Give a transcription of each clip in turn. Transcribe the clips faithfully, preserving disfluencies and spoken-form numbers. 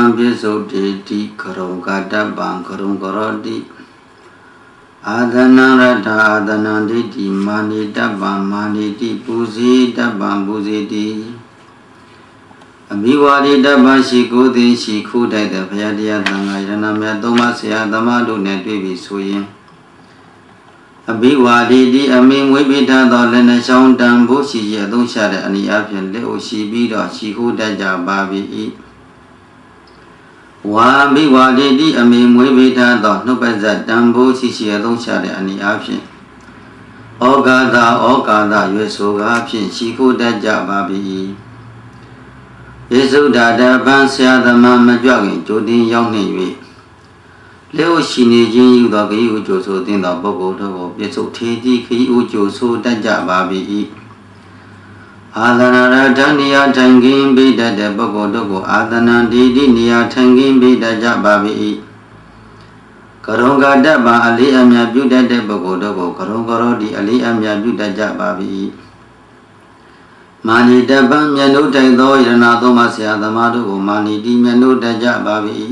Piso Dedi Karongada Bang Karongorodi Adana Radha Adana Dedi Mani Dabang Mani Di Puzi Dabang Puzi Di Abiwadi Dabang Shiku Di Shiku Dada Payadiya Tangayana Myatoma Siya Damadu Netwi Suyin Abiwadi Di Amin Wibita Dolena Shaun Dambu Shiya Dung Shada Ani Apian Leo Shibido Shiku Daja Babi Wabi Wadi Di Amin Wibita Dol Nubaza Dambu Shiya Dung Shada Ani Apian Ogada Ogada Yuesoga Apian Shiku Daja Babi Yesu Dada Ban Siya Dama Majwagin Jodin Yang Niwi Leo Shini Jin Yu Dog Yu Joso Din the Bogo Dogo, Yeso Tedi Ki Ujoso Daja Babi Adana Tania Tangin Be Dada Bogo Dogo, Adana Didi Nia Tangin Be Daja Babi Karonga Daba Ali Amya Buda de Bogo Dogo, Karongoro di Ali Amya Buda Jababi Mani Daba Miano Taido Yanado Masia Damado, Mani Di Miano Daja Babi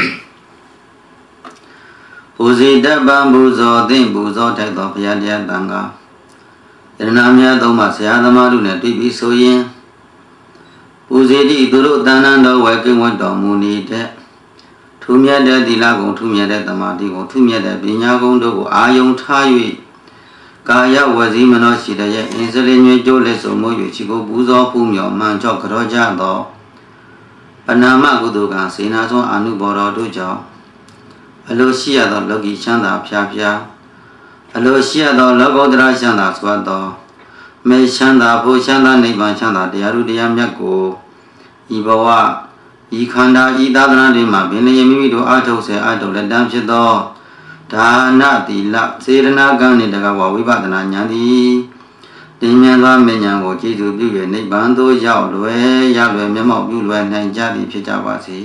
Uzi Daba Buzo, then Buzo Taido Piadia Danga Yanamia Domasia Damadu Netibi Soyen Uzi Di Duru Danando working with Domuni de Tumia de Dilago, Tumia de Damadigo, Tumia de Binyago Dogo, Ayon Tayi Kaya was Imano Shida, Insulin Joles or Moyo Chico Buzo Pumio, Mancho Kroja do Panama Gudugan, Sinazo Anuboro Dujo Alosia the Logi Chanda Pia Alosia the Logo Drashanda Swado May Chanda Pushanda Niban Chanda, the Arudiam Yako Ibawa Ikanda Idadana Lima, Benemi to Ato say Ato, let them shit do Dana di la Serena Gani Dagawa, Wibadana Yadi Dimiana Menyango, Jitu Buya, Nibando Yalwe, Yalwe Memo Bulwe, and Jadi Pijawasi.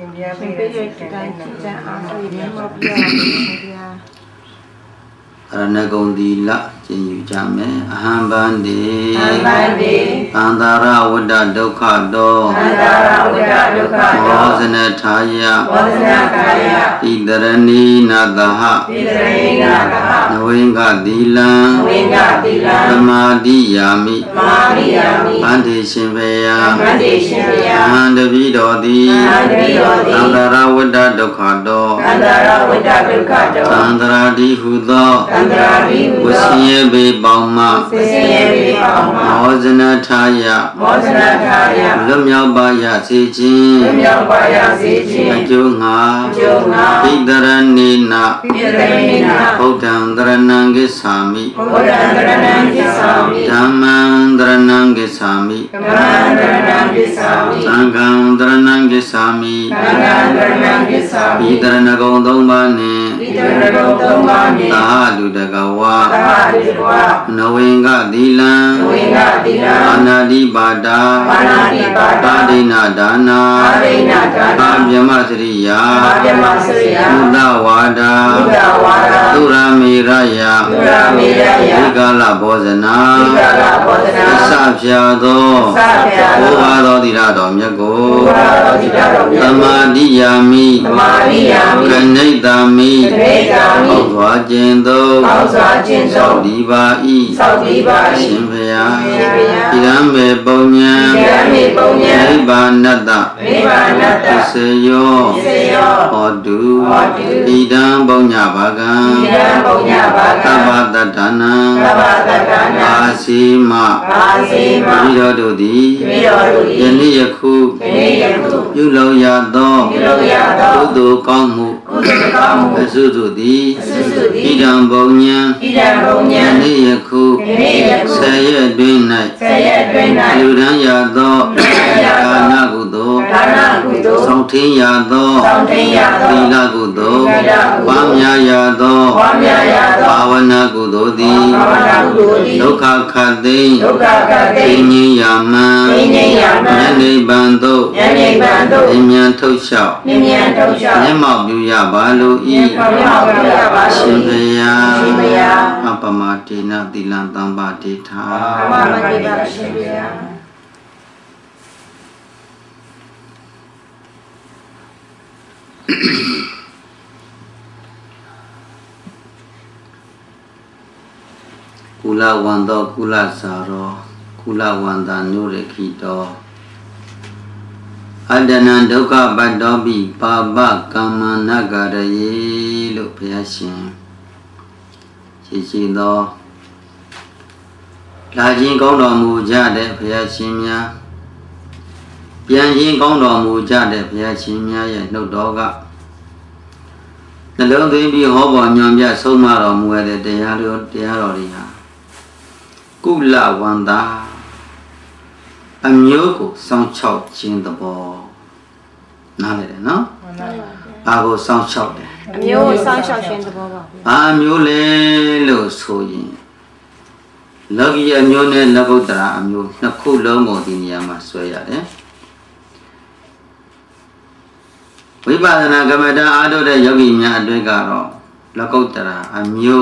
Aranagondi la, Jin Jame, Hambandi, Andara Wada Dokado, Mosanataya, Idarani Nadaha, Nawenga Dila, Ramadi Yami, Andi Shimbeya, Andavidodi, Andara Wada Dokado, Andara Di Hudo. Wasiye be Bauma, Mozana Taya, Lumya Baya Sijin, Junga, Idaranina, Odandranangi Sami, Damandranangi Sami, Sangandranangi Sami, Idaranagondomani, Tahadu Dagawa, Nawenga Dila, Anadi Bada, Badina Dana, Abyamasriya, Udawada, Turamiraya, Igala Bozana, Sapshado, Ovado Dirado Miago, Tamadiyami, Kanedami, Ovajendo, Saudiba E, Shimbaya, Irambe Bonya, Nibanada, Iseyo, Odu, Idam Bonya Bagan, Tabadadana, Asima, Vidododi, Yeniyaku, Yulo Yado, Udu Kamu, Sududi, Idam Bonya, Yeniyaku, Saya Dwinai, Yudan Yado, Kanagudo, Sautin Yado, Dilagudo, Pamya Yado, Pavana Gudodi, Loka Kade, Tini Yama, Yane Bando, Nimian Tosha, Nema Buya Balu E, Shimbaya, Apamatina, Dilantamba Tita. Kula wanda kula saro kula wanda nurekito Adana dukkha badobi baba kama nagaraye lo phayashin Chi chi do La jin kaungတော်မူကြတဲ့ဘုရားရှင်များပြန်ရင်ကောင်းတော်မူကြတဲ့ဘုရားရှင်များရဲ့နှုတ်တော်ကနှလုံးသွင်းပြီးဟောပေါ်ညွှန်ပြဆုံးမတော်မူတဲ့တရားတော်တရားတော်တွေဟာကုလဝန္တာအမျိုးကိုစောင့်ချောက်ခြင်းသဘောနားလည်တယ်နော်ဘာကိုစောင့်ချောက်တယ်အမျိုးကိုစောင့်ချောက်ခြင်းသဘောပါဘာမျိုးလဲလို့ဆိုရင်လောကီအမျိုးနဲ့လောကုတ္တရာအမျိုးနှစ်ခုလုံးကိုဒီနေရာမှာဆွဲရတယ်ဝိပဿနာကမ္မဋ္ဌာန်းအားထုတ်တဲ့ယောဂီများအတွက်ကတော့လောကုတ္တရာအမျိုး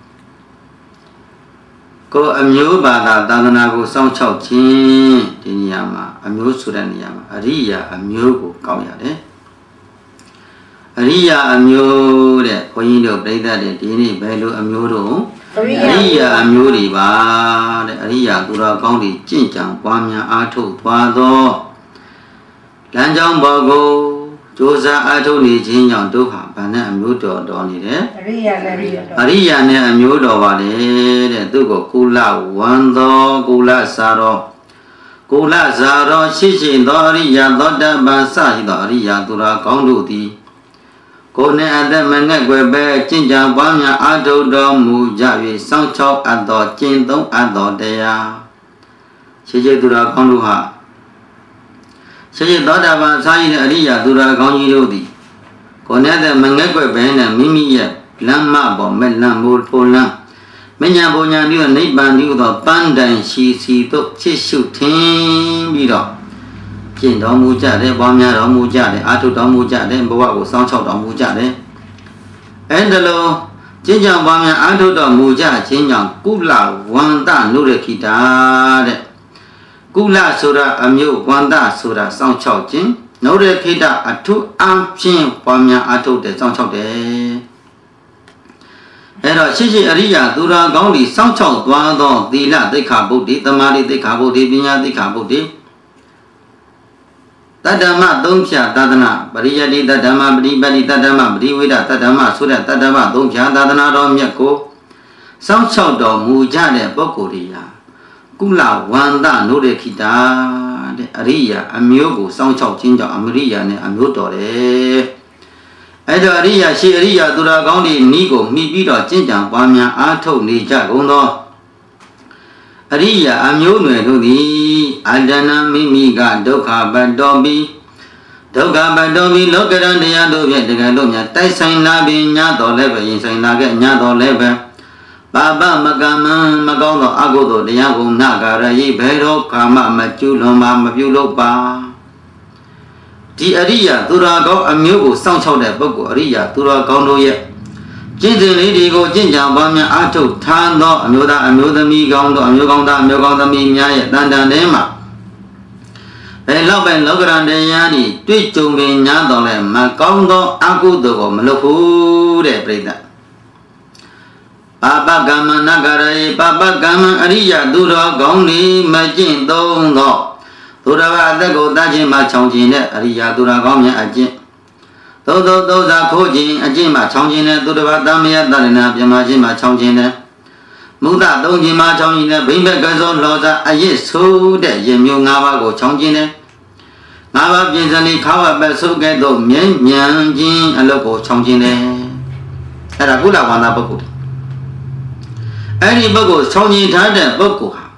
ကိုအမျိုးဘာသာသာသနာကိုစောင့်ချောက်ခြင်းဒီနေရာမှာအမျိုးဆိုတဲ့နေရာမှာအရိယာအမျိုးကိုကောက်ရတယ်အရိယာအမျိုးတဲ့ဘုန်းကြီးတို့ပြိဿတွေဒီနေ့ဘယ်လိုအမျိုးတို့အရိယာအမျိုးတွေပါတဲ့အရိယာသူတော်ကောင်းတွေကြင့်ကြံပွားများအားထုတ်သွားသောလမ်းကြောင်းပေါ်ကိုကြိုးစားအားထုတ်နေခြင်းကြောင့်ဒုက္ခဗန္နဲ့အမျိုးတော်တော်နေတယ်အရိယာနဲ့အရိယာနဲ့အမျိုးတော်ပါလေတဲ့သူကိုကုလဝန္တောကုလစာရောကုလစာရောရှိရှိသောအရိယာသောတပန်စရှိသောအရိယာသူတော်ကောင်းတို့သည်ကိုယ်နဲ့အသက်မနဲ့ွယ်ပဲကျင့်ကြံပွားများအားထုတ်တော်မူကြ၍စောင့်ချောက်အပ်သောကျင့်သုံးအပ်သောတရားရှိရှိသူတော်ကောင်းတို့ဟာရှိရှိသောတာပန်စာရည်တဲ့အရိယာသူတော်ကောင်းကြီးတို့သည်ကိုယ်နဲ့အသက်မနဲ့ွယ်ပဲနဲ့မိမိရဲ့လမ်းမပေါ်မဲ့လမ်းမိုးထိုးလမ်းမညာဘုံညာပြီးတော့နိဗ္ဗာန်ပြီးတော့ပန်းတိုင်ရှိစီတို့ချစ်ရှုထင်းပြီးတော့ကျင့်တော်မူကြတယ်ပွားများတော်မူကြတယ်အာထုတော်မူကြတယ်ဘဝကိုစောင့်ရှောက်တော်မူကြတယ်အဲဒါလို့ကျင့်ကြံပွားများအာထုတော်မူကြခြင်းကြောင့်ကုလဝန္တနုရခိတာတဲ့ကုလဆိုတာအမျိုးဝန္တဆိုတာစောင့်ရှောက်ခြင်းနုရခိတာအထုအဖြင့်ပွားများအာထုတယ်စောင့်ရှောက်တယ်အဲ့တော့ရှိရှိအရိယာသူတော်ကောင်းတွေစောင့်ရှောက်သွားသောသီလသိက္ခာပုဒ်တွေသမာဓိသိက္ခာပုဒ်တွေပညာသိက္ခာပုဒ်တွေတတ္တမသုံးဖြာသာသနာပရိယတိတတ္တမပရိပတိတတ္တမပရိဝေဒတတ္တမဆိုတဲ့တတ္တမသုံးဖြာသာသနာတော်မြတ်ကိုစောင့်ရှောက်တော်မူကြတဲ့ပုဂ္ဂိုလ်တွေဟာကုလဝန္တနုရခိတာတဲ့အရိယာအမျိုးကိုစောင့်ရှောက်ခြင်းကြောင့်အမရိယာနဲ့အမျိုးတော်တယ်အဲ့တော့အရိယာရှိအရိယာသူတော်ကောင်းတွေဤကိုမိပြီးတော့ကျင့်ကြံပွားများအားထုတ်နေကြကုန်သောအရိယာအမျိုးနွယ်တို့သည်အတ္တနာမိမိကဒုက္ခပတ္တောပိဒုက္ခပတ္တောပိလောကရန်တရားတို့ဖြင့်တကယ်လို့များတိုက်ဆိုင်လာပြီးညတော်လည်းပဲရင်ဆိုင်လာခဲ့ညတော်လည်းပဲပါပမကမ္မမကောင်းသောအကုသိုလ်တရားကိုနာဂရယိဘယ်တော့ကာမမကျူးလွန်ပါမပြုလုပ်ပါဒီအရိယာသူတော်ကောင်းအမျိုးကိုစောင့်ရှောက်တဲ့ပုဂ္ဂိုလ်အရိယာသူတော်ကောင်းတို့ရဲ့ကျင့်စဉ်လေးတွေကိုကျင့်ကြံပွားများအားထုတ်ထားသောအမျိုးသားအမျိုးသမီးကောင်းတို့အမျိုးကောင်းသားအမျိုးကောင်းသမီးများရဲ့တန်တန်ထဲမှာဘယ်လောက်ပဲလောကရန်တရားတွေတွေ့ကြုံပင်ညာတော်လဲမကောင်းသောအကုသိုလ်ကိုမလုပ်ဘူးတဲ့ပြိဿပါပကမ္မနဂရယေပါပကမ္မအရိယာသူတော်ကောင်းတွေမကျင့်သုံးသောသူတော်ဘာအသက်ကိုတတ်ခြင်းမှချောင်ခြင်းတဲ့အရိယာသူတော်ကောင်းများအကျင့်သောသောသောသာခိုးခြင်းအကျင့်မှချောင်ခြင်းနဲ့သူတော်ဘာတမယတရဏပြမခြင်းမှချောင်ခြင်းနဲ့မုဒ္ဒသုံးခြင်းမှချောင်ခြင်းနဲ့ဘိမ့်ဘက်ကစောလောသာအရစ်ဆိုးတဲ့ရင်မျိုး၅ပါးကိုချောင်ခြင်းနဲ့၅ပါးပြင်စလီခါဝပတ်ဆုပ်ကဲ့သို့မြဲမြံခြင်းအလုပ်ကိုချောင်ခြင်းနဲ့အဲ့ဒါကုလဝန္တာပုဂ္ဂိုလ်အဲ့ဒီပုဂ္ဂိုလ်ချောင်ခြင်းထားတဲ့ပုဂ္ဂိုလ်ဟာ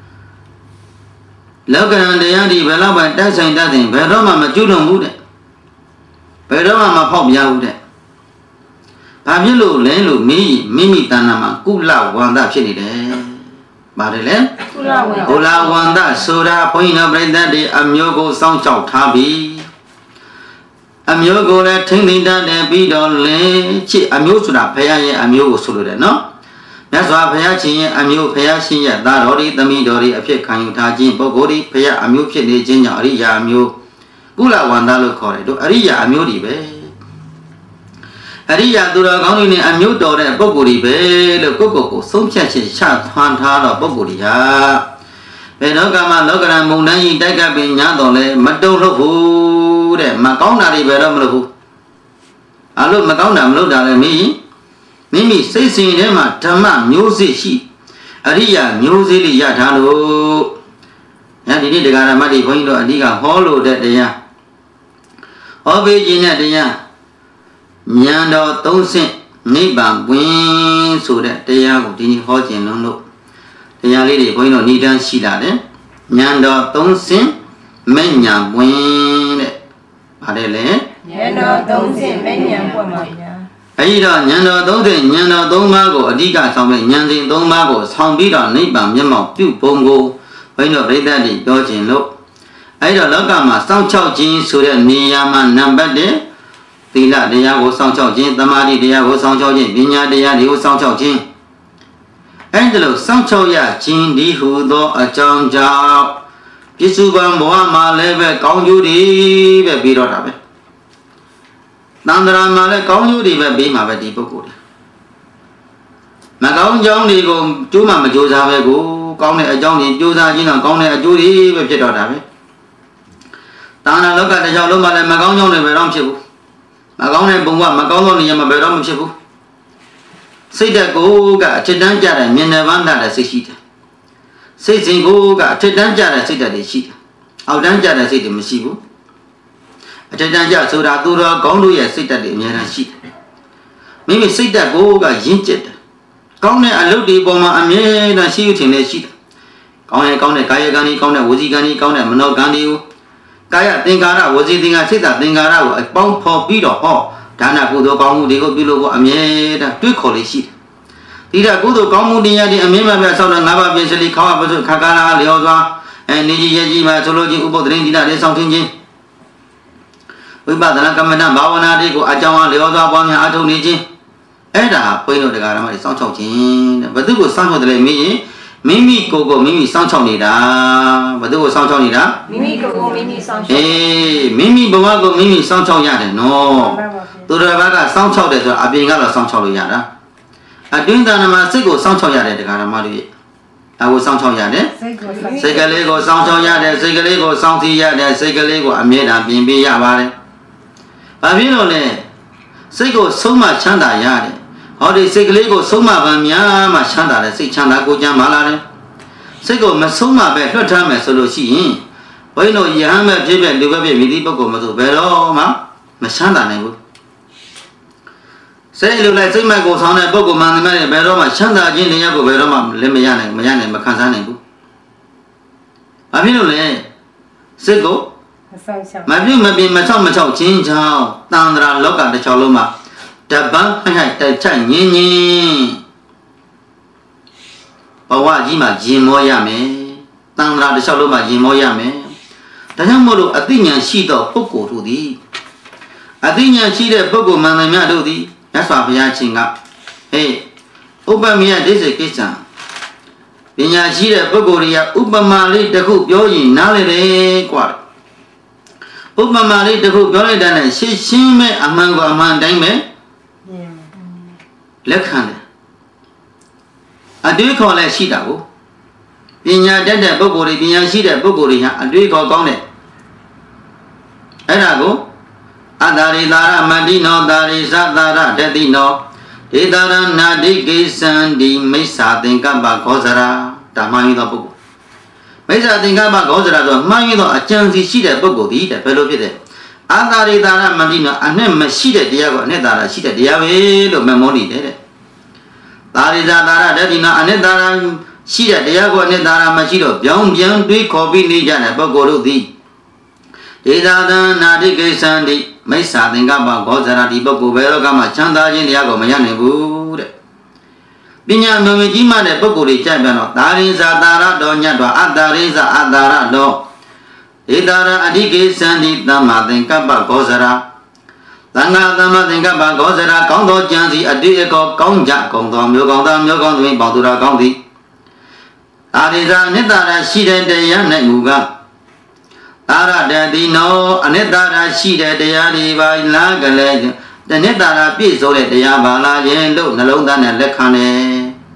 လောကရန်တရားဒီဘယ်တော့မှတိုက်ဆိုင်တတ်တယ်ဘယ်တော့မှမကျွလွန်ဘူးတဲ့ဘယ်တော့မှမဖောက်ပြဘူးတဲ့ဘာဖြစ်လို့လဲလို့မိမိမိတဏ္ဍာမှာကုလဝန္တဖြစ်နေတယ်ပါတယ်လေကုလဝန္တကုလဝန္တဆိုတာဘုန်းကြီးတို့ပြိဿတွေအမျိုးကိုစောင့်ကြောက်ထားပြီးအမျိုးကိုလည်းထိမ့်သိမ့်တတ်တယ်ပြီးတော့လေချစ်အမျိုးဆိုတာဘုရားရဲ့အမျိုးကိုဆိုလိုတယ်နော်မြတ်စွာဘုရားရှင်ရဲ့အမျိုးဘုရားရှင်ရဲ့သားတော်တွေသမီးတော်တွေအဖြစ်ခံယူထားခြင်းပုဂ္ဂိုလ်တွေဘုရားအမျိုးဖြစ်နေခြင်းကြောင့်အရိယာအမျိုးကုလဝန္တလို့ခေါ်တယ်တို့အရိယာအမျိုးတွေပဲရိယာသူတော်ကောင်းတွေနဲ့အမျိုးတော်တဲ့ပုဂ္ဂိုလ်တွေပဲလို့ကိုယ့်ကိုယ်ကိုဆုံးဖြတ်ချက်ချထွန်းထားတော့ပုဂ္ဂိုလ်တွေဟာဘယ်တော့မှလောကရန်မုန်တိုင်းကြီးတိုက်ကပ်ပြီးညာတော်လဲမတုံ့လို့ဘူးတဲ့မကောင်းတာတွေပဲတော့မလို့ဘူးအလို့မကောင်းတာမလုပ်တာလည်းမင်းမိမိစိတ်စဉ်ထဲမှာဓမ္မမျိုးစေ့ရှိအရိယာမျိုးစေ့လေးရထားလို့အဲဒီနေ့တရားဓမ္မတွေဘုန်းကြီးတို့အဓိကဟောလို့တဲ့တရားဟောပေးခြင်းတဲ့တရားဉာဏ်တော်သုံးဆင့်နိဗ္ဗာန်ဝင်ဆိုတဲ့တရားကိုဒီနေ့ဟောခြင်းလုံးလို့တရားလေးတွေဘုန်းကြီးတို့ဏ္ဍန်ရှိလာတယ်ဉာဏ်တော်သုံးဆင့်မဲ့ဉာဏ်ဝင်တဲ့ဗါတယ်လေဉာဏ်တော်သုံးဆင့်မဲ့ဉာဏ်ပွင့်ပါဗျာအဲဒီတော့ဉာဏ်တော်သုံးဆင့်ဉာဏ်တော်သုံးပါးကိုအဓိကဆောင်ပြီးဉာဏ်စဉ်သုံးပါးကိုဆောင်ပြီးတော့နိဗ္ဗာန်မျက်မှောက်ပြုပုံကိုဘုန်းကြီးတို့ပြိဿတွေပြောခြင်းလို့အဲဒီတော့လောကမှာစောင့်ချောက်ခြင်းဆိုတဲ့နေရာမှာနံပါတ်တစ်သီလတရားကိုစောင့်ချောက်ခြင်းသမာဓိတရားကိုစောင့်ချောက်ခြင်းပညာတရားတွေကိုစောင့်ချောက်ခြင်းအဲဒီလိုစောင့်ချောက်ရခြင်းဒီဟူသောအကြောင်းကြောင့်ပြစ္ဆုပန်ဘဝမှာလည်းပဲကောင်းကျိုးတွေပဲပြီးတော့တာပဲသံဃာမှာလည်းကောင်းကျိုးတွေပဲပြီးမှာပဲဒီပုဂ္ဂိုလ်တွေမကောင်းကြောင်းတွေကိုကျိုးမှမကြိုးစားပဲကိုကောင်းတဲ့အကြောင်းတွေကြိုးစားခြင်းတော့ကောင်းတဲ့အကျိုးတွေပဲဖြစ်တော့တာပဲတာဏလောကတစ်ကြောင်လုံးမှာလည်းမကောင်းကြောင်းတွေပဲတော့ဖြစ်ဘူးမကောင်းတဲ့ဘုံကမကောင်းသောနေရာမှာဘယ်တော့မှဖြစ်ဘူးစိတ်ဓာတ်ကိုကအထက်တန်းကြတဲ့မြင်နယ်ပန်းတဲ့စိတ်ရှိတယ်စိတ်စဉ်ကိုကအထက်တန်းကြတဲ့စိတ်ဓာတ်တွေရှိတယ်အောက်တန်းကြတဲ့စိတ်တွေမရှိဘူးအထက်တန်းကြဆိုတာသူတော်ကောင်းတို့ရဲ့စိတ်ဓာတ်တွေအများကြီးရှိတယ်မိမိစိတ်ဓာတ်ကိုကရင့်ကျက်တယ်ကောင်းတဲ့အလုပ်တွေပေါ်မှာအမြဲတမ်းရှိရခြင်းလည်းရှိတယ်ကောင်းရဲ့ကောင်းတဲ့ကာယကံကြီးကောင်းတဲ့ဝစီကံကြီးကောင်းတဲ့မနောကံကြီးကိုကာယသင်္ကာရဝစီသင်္ကာစိတ်ဓာတ်သင်္ကာရကိုအပေါင်းဖော်ပြီးတော့ဟောဒါနကုသိုလ်ကောင်းမှုတွေကိုပြုလို့ဖို့အမြဲတမ်းတွေးခေါ်လေးရှိတယ်ဒီကကုသိုလ်ကောင်းမှုတရားတွေအမြဲမှပဲဆောက်တဲ့ငါးပါးပြည့်စလီခေါဝပစုခါကာလာလျော်စွာအဲနေကြီးရဲ့ကြီးမှာဆိုလို့ချင်းဥပုသ္တရင်ဒီလာတွေဆောင်ထင်းခြင်းဝိပဿနာကမ္မဋ္ဌဘာဝနာတွေကိုအကြောင်းအားလျော်စွာပွားများအားထုတ်နေခြင်းအဲ့ဒါဘုန်းကြီးတို့တရားဓမ္မတွေစောင့်ချောက်ခြင်းတဲ့ဘယ်သူကိုစောင့်ချောက်တယ်လဲမင်းရင်မိမိကိုယ်ကိုမိမိစောင့်ချောက်နေတာဘယ်သူကိုစောင့်ချောက်နေတာမိမိကိုယ်ကိုမိမိစောင့်ချောက်အေးမိမိဘဝကိုမိမိစောင့်ချောက်ရတယ်နော်သူတော်ဘာကစောင့်ချောက်တယ်ဆိုတော့အပြင်ကတော့စောင့်ချောက်လို့ရတာအတွင်းတဏ္ဍမှာစိတ်ကိုစောင့်ချောက်ရတယ်တရားဓမ္မတွေအကိုစောင့်ချောက်ရတယ်စိတ်ကလေးကိုစောင့်ချောက်ရတယ်စိတ်ကလေးကိုစောင့်သိရတယ်စိတ်ကလေးကိုအမြဲတမ်းပြင်ပေးရပါတယ်ဘာဖြစ်လို့လဲစိတ်ကိုဆုံးမချမ်းသာရတယ်ဟောဒီစိတ်ကလေးကိုဆုံးမပန်းများမှချမ်းသာတယ်စိတ်ချမ်းသာကိုကြမ်းမာလာတယ်စိတ်ကိုမဆုံးမပဲလွှတ်ထားမယ်ဆိုလို့ရှိရင်ဘုန်းကြီးတို့ယဟန်မဲ့ဖြစ်ဖြစ်လူပဲဖြစ်မိသည့်ပုဂ္ဂိုလ်မဆိုဘယ်တော့မှမချမ်းသာနိုင်ဘူးစိတ်လိုလိုက်စိတ်မဲ့ကိုဆောင်တဲ့ပုဂ္ဂိုလ်မှန်တယ်မဲ့ဘယ်တော့မှချမ်းသာခြင်းတရားကိုဘယ်တော့မှလည်းမရနိုင်မရနိုင်မခံစားနိုင်ဘူးဘာဖြစ်လို့လဲစိတ်ကိုမပြုတ်မပြင်းမချောက်မချောက်ခြင်းကြောင့်တန်ត្រာလောကတစ်ချောင်းလုံးမှာတပန်းဟိုက်တိုက်ချညင်းညင်းဘဝကြီးမှာရင်မောရမယ်တန်ត្រာတစ်ချောင်းလုံးမှာရင်မောရမယ်ဒါကြောင့်မို့လို့အသိဉာဏ်ရှိသောပုဂ္ဂိုလ်တို့သည်အသိဉာဏ်ရှိတဲ့ပုဂ္ဂိုလ်မှန်တယ်များတို့သည်မြတ်စွာဘုရားရှင်ကဟေးဥပ္ပမေယဒိဋ္ဌိကိစ္စံပညာရှိတဲ့ပုဂ္ဂိုလ်တွေကဥပမာလေးတစ်ခုပြောရင်နားလေတယ်ကွာဥပမာလေးတစ်ခုပြောလိုက်တဲ့ရှင်းရှင်းမဲ့အမှန်ကအမှန်တိုင်းပဲလက်ခံတယ်အတွေးခေါ်လည်းရှိတာကိုပညာတတ်တဲ့ပုဂ္ဂိုလ်တွေပညာရှိတဲ့ပုဂ္ဂိုလ်တွေဟာအတွေးခေါ်ကောင်းတယ်အဲ့ဒါကိုအတာရိသာရမတိနောတာရိသတာရတတိနောဒေတာရနာတိကိသံဒီမိစ္ဆာသင်္ကပ္ပဂောဇရာဓမ္မယိသောပုဂ္ဂိုလ်မိစ္ဆာသင်္ကပ္ပဂောဇရာဆိုမှန်ရသောအကျဉ်းစီရှိတဲ့ပုဂ္ဂိုလ်ဒီတဲ့ဘယ်လိုဖြစ်တဲ့အာတာရိသာရမတိနောအနဲ့မရှိတဲ့တရားကိုအနဲ့သာရရှိတဲ့တရားပဲလို့မမောနေတယ်တဲ့တာရိသာတာရတတိနောအနဲ့သာရရှိတဲ့တရားကိုအနဲ့သာရမရှိတော့ပြောင်းပြန်တွေးခေါ်ပြီးနေကြတဲ့ပုဂ္ဂိုလ်တို့သည်ဒေတာရနာတိကိသံဒီမိစ္ဆာသင်္ကပ္ပဂောဇရာဒီပုဂ္ဂိုလ်ဘယ်တော့မှချမ်းသာခြင်းတရားကိုမရနိုင်ဘူးတဲ့ပညာမြင်ကြီးမှတဲ့ပုဂ္ဂိုလ်တွေကြိုက်ပြန်တော့ဒါရိဇာတာရတော်ညတ်တော်အတ္တရိဇာအတ္တရတော်ဒေတာရအဓိကိသံဒီသမ္မာသင်္ကပ္ပဂောဇရာသံဃာသမ္မာသင်္ကပ္ပဂောဇရာကောင်းသောကြံစီအတိအကောကောင်းကြကောင်းသောမျိုးကောင်းသောမျိုးကောင်းသွင်းပေါသူရာကောင်းသည်အာရိဇာနိတ္တရရှိတဲ့တရား၌မူကားသာရတတိနောအနိတ္တရရှိတဲ့တရားတွေပါလားကလေးတနှစ်သာရပြည့်စုံတဲ့တရားပါလာခြင်းလို့နှလုံးသားနဲ့လက်ခံတယ်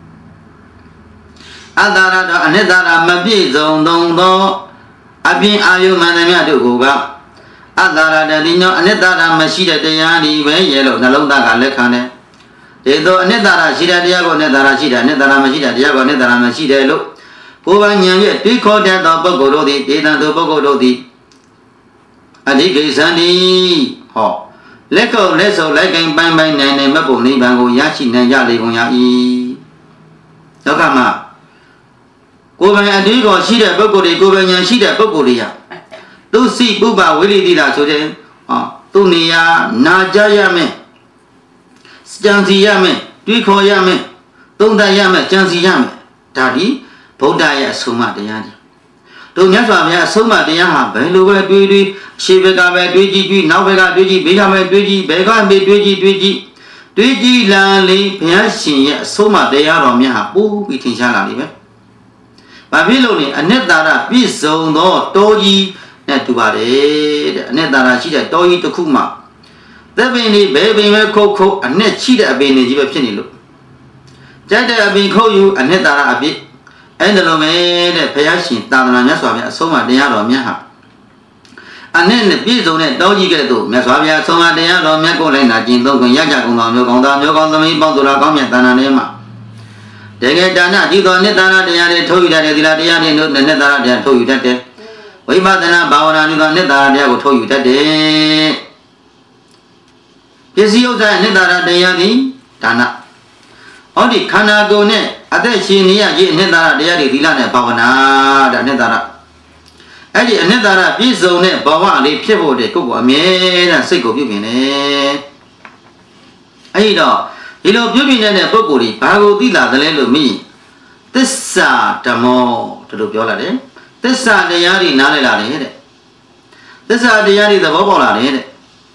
အတ္တရတော့အနှစ်သာရမပြည့်စုံသောအပြင်အာယုမှန်သမျှတို့ကအတ္တရတတိညောအနှစ်သာရမရှိတဲ့တရားဒီပဲရဲ့လို့နှလုံးသားကလက်ခံတယ်ဒီတော့အနှစ်သာရရှိတဲ့တရားကိုအနှစ်သာရရှိတယ်အနှစ်သာရမရှိတဲ့တရားကိုအနှစ်သာရမရှိတယ်လို့ကိုယ်ပိုင်ဉာဏ်ဖြင့်တွေးခေါ်တတ်သောပုဂ္ဂိုလ်တို့သည်ဒေသံသူပုဂ္ဂိုလ်တို့သည်အဓိကိစ္စံဒီဟောလက်ကုပ်လက်စုပ်လိုက်ကင်ပိုင်းပိုင်းနိုင်နိုင်မပုံနိဗ္ဗာန်ကိုရရှိနိုင်ကြလေကုန်ရ၏ဒုက္ခမှာကိုယ်ပိုင်အဓိကောရှိတဲ့ပုဂ္ဂိုလ်တွေကိုယ်ပိုင်ဉာဏ်ရှိတဲ့ပုဂ္ဂိုလ်တွေကသူစိပုပ္ပဝိရိတိတာဆိုတဲ့ဟောသူနေရာနာကြရမယ်ကြံစီရမယ်တွေးခေါ်ရမယ်သုံးသပ်ရမယ်ကြံစီရမယ်ဒါဒီဗုဒ္ဓရဲ့အဆုံးအမတရားတွေတို့မြတ်စွာဘုရားအဆုံးအမတရားဟာဘယ်လိုပဲတွေးတွေးရှေ့ဘက်ကပဲတွေးကြည့်ကြည့်နောက်ဘက်ကတွေးကြည့်ဘေးကပဲတွေးကြည့်ဘယ်ကပဲတွေးကြည့်တွေးကြည့်တွေးကြည့်လာလေဘုရားရှင်ရဲ့အဆုံးအမတရားတော်မြတ်ဟာပို့ပြီးထင်ရှားလာလိမ့်မယ်။ဘာဖြစ်လို့လဲအနှစ်သာရပြည့်စုံသောတောကြီးနဲ့တူပါတယ်တဲ့အနှစ်သာရရှိတဲ့တောကြီးတစ်ခုမှာသက်ပင်လေးဘယ်ပင်ပဲခုတ်ခုတ်အနှစ်ရှိတဲ့အပင်တွေကြီးပဲဖြစ်နေလို့ကြိုက်တဲ့အပင်ခုတ်ယူအနှစ်သာရအပြည့်အဲ့ဒါလိုပဲတဲ့ဘုရားရှင်သာသနာမြတ်စွာဘုရားအဆုံးအမတရားတော်မြတ်ဟာအနဲ့နဲ့ပြည့်စုံတဲ့တောကြီးကဲ့သို့မြတ်စွာဘုရားဆုံးမတရားတော်မြတ်ကိုလည်းနာကျင်သုံးခွင့်ရကြကုန်သောမျိုးကောင်းသောမျိုးကောင်းသမီးပေါင်းသူတော်ကောင်းမြတ်တဏ္ဍာထဲမှာတကယ်ဒါနဒီတော်နှစ်သာရတရားတွေထုတ်ယူတတ်တယ်သီလတရားတွေတို့နှစ်သာရတရားထုတ်ယူတတ်တယ်ဝိပဿနာဘာဝနာဒီတော်နှစ်သာရတရားကိုထုတ်ယူတတ်တယ်ပစ္စည်းဥစ္စာနှစ်သာရတရားသည်ဒါနဟောဒီခန္ဓာကိုယ်နဲ့အသက်ရှင်နေရခြင်းနှစ်သာရတရားတွေသီလနဲ့ဘာဝနာဒါနှစ်သာရအဲ့ဒီအနှစ်သာရပြည့်စုံတဲ့ဘဝလေးဖြစ်ဖို့တဲ့ကိုယ့်ကိုအမြဲတမ်းစိတ်ကိုပြုပြင်တယ်အဲ့ဒီတော့ဒီလိုပြုပြင်တဲ့ပုဂ္ဂိုလ်ကြီးဘာကိုသိလာတယ်လဲလို့မိသစ္စာဓမ္မောဒီလိုပြောလာတယ်သစ္စာတရားတွေနားလည်လာတယ်တဲ့သစ္စာတရားတွေသဘောပေါက်လာတယ်တဲ့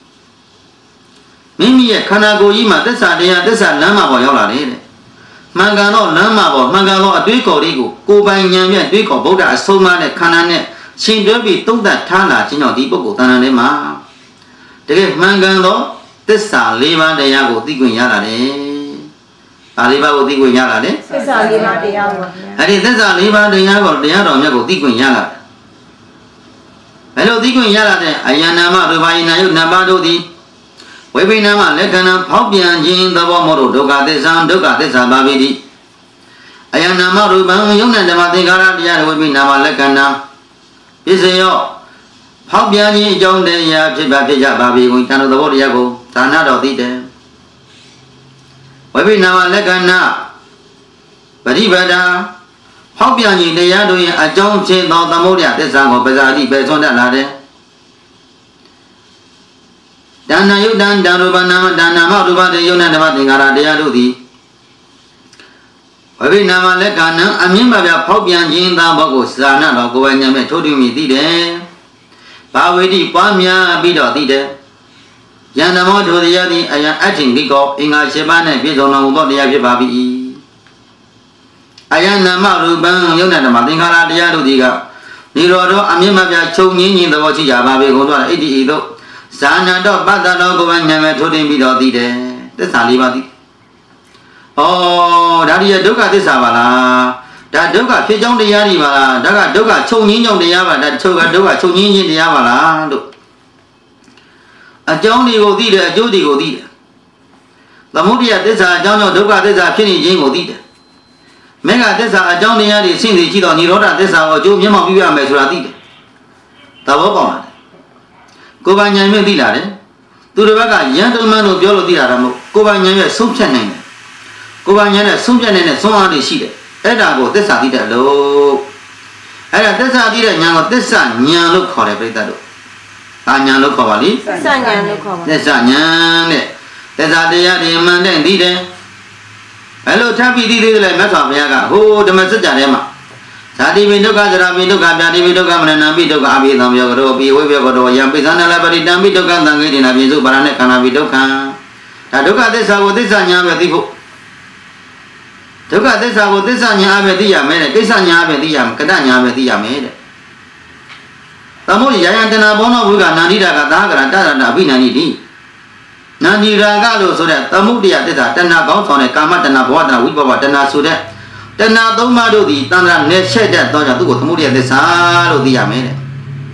မိမိရဲ့ခန္ဓာကိုယ်ကြီးမှာသစ္စာတရားသစ္စာလမ်းမှာပေါ်ရောက်လာတယ်တဲ့မှန်ကန်တော့လမ်းမှာပေါ်မှန်ကန်တော့အတွေးခေါ်လေးကိုကိုယ်ပိုင်ဉာဏ်ဖြင့်တွေးခေါ်ဗုဒ္ဓအဆုံးအမနဲ့ခန္ဓာနဲ့ရှင်တွဲပြီးသုံးသပ်ထားလာခြင်းကြောင့်ဒီပုဂ္ဂိုလ်တဏ္ဍာထဲမှာတကယ်မှန်ကန်သောသစ္စာလေးပါးတရားကိုသိခွင့်ရလာတယ်။ဒါလေးပါးကိုသိခွင့်ရလာတယ်။သစ္စာလေးပါးတရားပါဗျာ။အဲ့ဒီသစ္စာလေးပါးတရားကိုတရားတော်မြတ်ကိုသိခွင့်ရလာတယ်။ဘယ်လိုသိခွင့်ရလာတဲ့အယံနာမရူပါယနာယုတ်နံပါတ်တို့သည်ဝိပိနာမလက္ခဏာဖောက်ပြန်ခြင်းသဘောမို့ဒုက္ခသစ္စာဒုက္ခသစ္စာပါပေသည်။အယံနာမရူပံယုတ်နံဓမ္မသင်္ခါရတရားဝိပိနာမလက္ခဏာပစ္စယောဖောက်ပြန်ခြင်းအကြောင်းတရားဖြစ်ပါဖြစ်ကြပါပြီကိုတန်တော်သဘောတရားကိုဒါနတော်သိတယ်ဝိပိနာမလက္ခဏာပရိပဒာဖောက်ပြန်ခြင်းတရားတို့ရဲ့အကြောင်းဖြစ်သောသမုဒယသစ္စာကိုပဇာတိပဲဆွမ်းတတ်လာတယ်ဒါနယုတ်တံဒါရူပနာမဒါနမရူပတေယုတ်နဓမ္မသင်္ကာရတရားတို့သည်ဝိပိနာမလက္ခဏာအမြင့်ပါပြဖောက်ပြန်ခြင်းသာဘောကိုစာနာတော်ကိုယ်ဝဉာဏ်နဲ့ထိုးထွင်းမိသိတယ်။ဘာဝေတိပွားများပြီးတော့သိတယ်။ယန္တမောထိုတရားသည်အယံအထင်ကိကောအင်္ဂါ၈ပါးနဲ့ပြည့်စုံတော်မူသောတရားဖြစ်ပါ၏။အယံနာမရူပံယုတ်နဓမ္မသင်္ခါရတရားတို့သည်ကနိရောဓအမြင့်ပါပြချုပ်ငင်းခြင်းသဘောရှိကြပါပေကုန်သောဣတိဤသို့ဇာနာတော်ပတ္တတော်ကိုယ်ဝဉာဏ်နဲ့ထိုးထွင်းပြီးတော့သိတယ်။သစ္စာလေးပါးသိဩဒါဒီဒုက္ခသစ္စာပါလားဒါဒုက္ခဖြစ်ကြောင်းတရားတွေပါလားဒါကဒုက္ခချုပ်ငင်းကြောင်းတရားပါဒါချုပ်ကဒုက္ခချုပ်ငင်းခြင်းတရားပါလားလို့အကြောင်းတွေကိုသိတယ်အကျိုးတွေကိုသိတယ်သမုဒိယသစ္စာအကြောင်းကြောင့်ဒုက္ခသစ္စာဖြစ်နေခြင်းကိုသိတယ်မေဃသစ္စာအကြောင်းတရားတွေဆင့်စီကြည့်တော့និရောဓသစ္စာကိုအကျိုးမျက်မှောက်ပြုရမယ်ဆိုတာသိတယ်သဘောပေါက်လာတယ်ကိုယ်ပိုင်ဉာဏ်နဲ့သိလာတယ်သူတစ်ဘက်ကယန္တမန်လို့ပြောလို့သိတာတော့မဟုတ်ကိုယ်ပိုင်ဉာဏ်ရဲ့ဆုံးဖြတ်နိုင်တယ်ကိုယ်ပိုင်ဉာဏ်နဲ့ဆုံးဖြတ်နိုင်တဲ့ဆုံးအားတွေရှိတယ်အဲ့ဒါကိုသစ္စာသိတယ်လို့အဲ့ဒါသစ္စာသိတဲ့ဉာဏ်ကိုသစ္စာဉာဏ်လို့ခေါ်တယ်ပြိတ္တတို့အာဉာဏ်လို့ခေါ်ပါလိသစ္စာဉာဏ်လို့ခေါ်ပါသစ္စာဉာဏ်တဲ့သစ္စာတရားတွေမှန်တဲ့သိတယ်ဘယ်လိုထပ်ပြီးသိသေးလဲမြတ်စွာဘုရားကဟိုဓမ္မစကြာထဲမှာဇာတိပိဒုက္ခဇရာပိဒုက္ခဗျာတိပိဒုက္ခမရဏပိဒုက္ခအဘိဓမ္မယောကရောပိဝိဘေကရောယံပိသနာလပရိတံပိဒုက္ခသံဃိတိနာပိစုပါရဏေခန္ဓာပိဒုက္ခဒါဒုက္ခသစ္စာကိုသစ္စာဉာဏ်ပဲသိဖို့ဒုက္ခသစ္စာကိုသစ္စာဉာဏ်အပဲသိရမယ်တဲ့ကိစ္စဉာဏ်အပဲသိရမယ်ကတ္တဉာဏ်အပဲသိရမယ်တဲ့သမုဒိယယံတဏဘောနောဝိကနာဏိတာကသာကရတရတအဘိနန္တိတိနာနီရာဂလို့ဆိုတဲ့သမုဒိယသစ္စာတဏှာကောင်းဆောင်တဲ့ကာမတဏှာဘဝတဏှာဝိဘဝတဏှာဆိုတဲ့တဏှာသုံးပါးတို့သည်တဏှာနဲ့ချက်တဲ့တော့ကြောင့်သူ့ကိုသမုဒိယသစ္စာလို့သိရမယ်တဲ့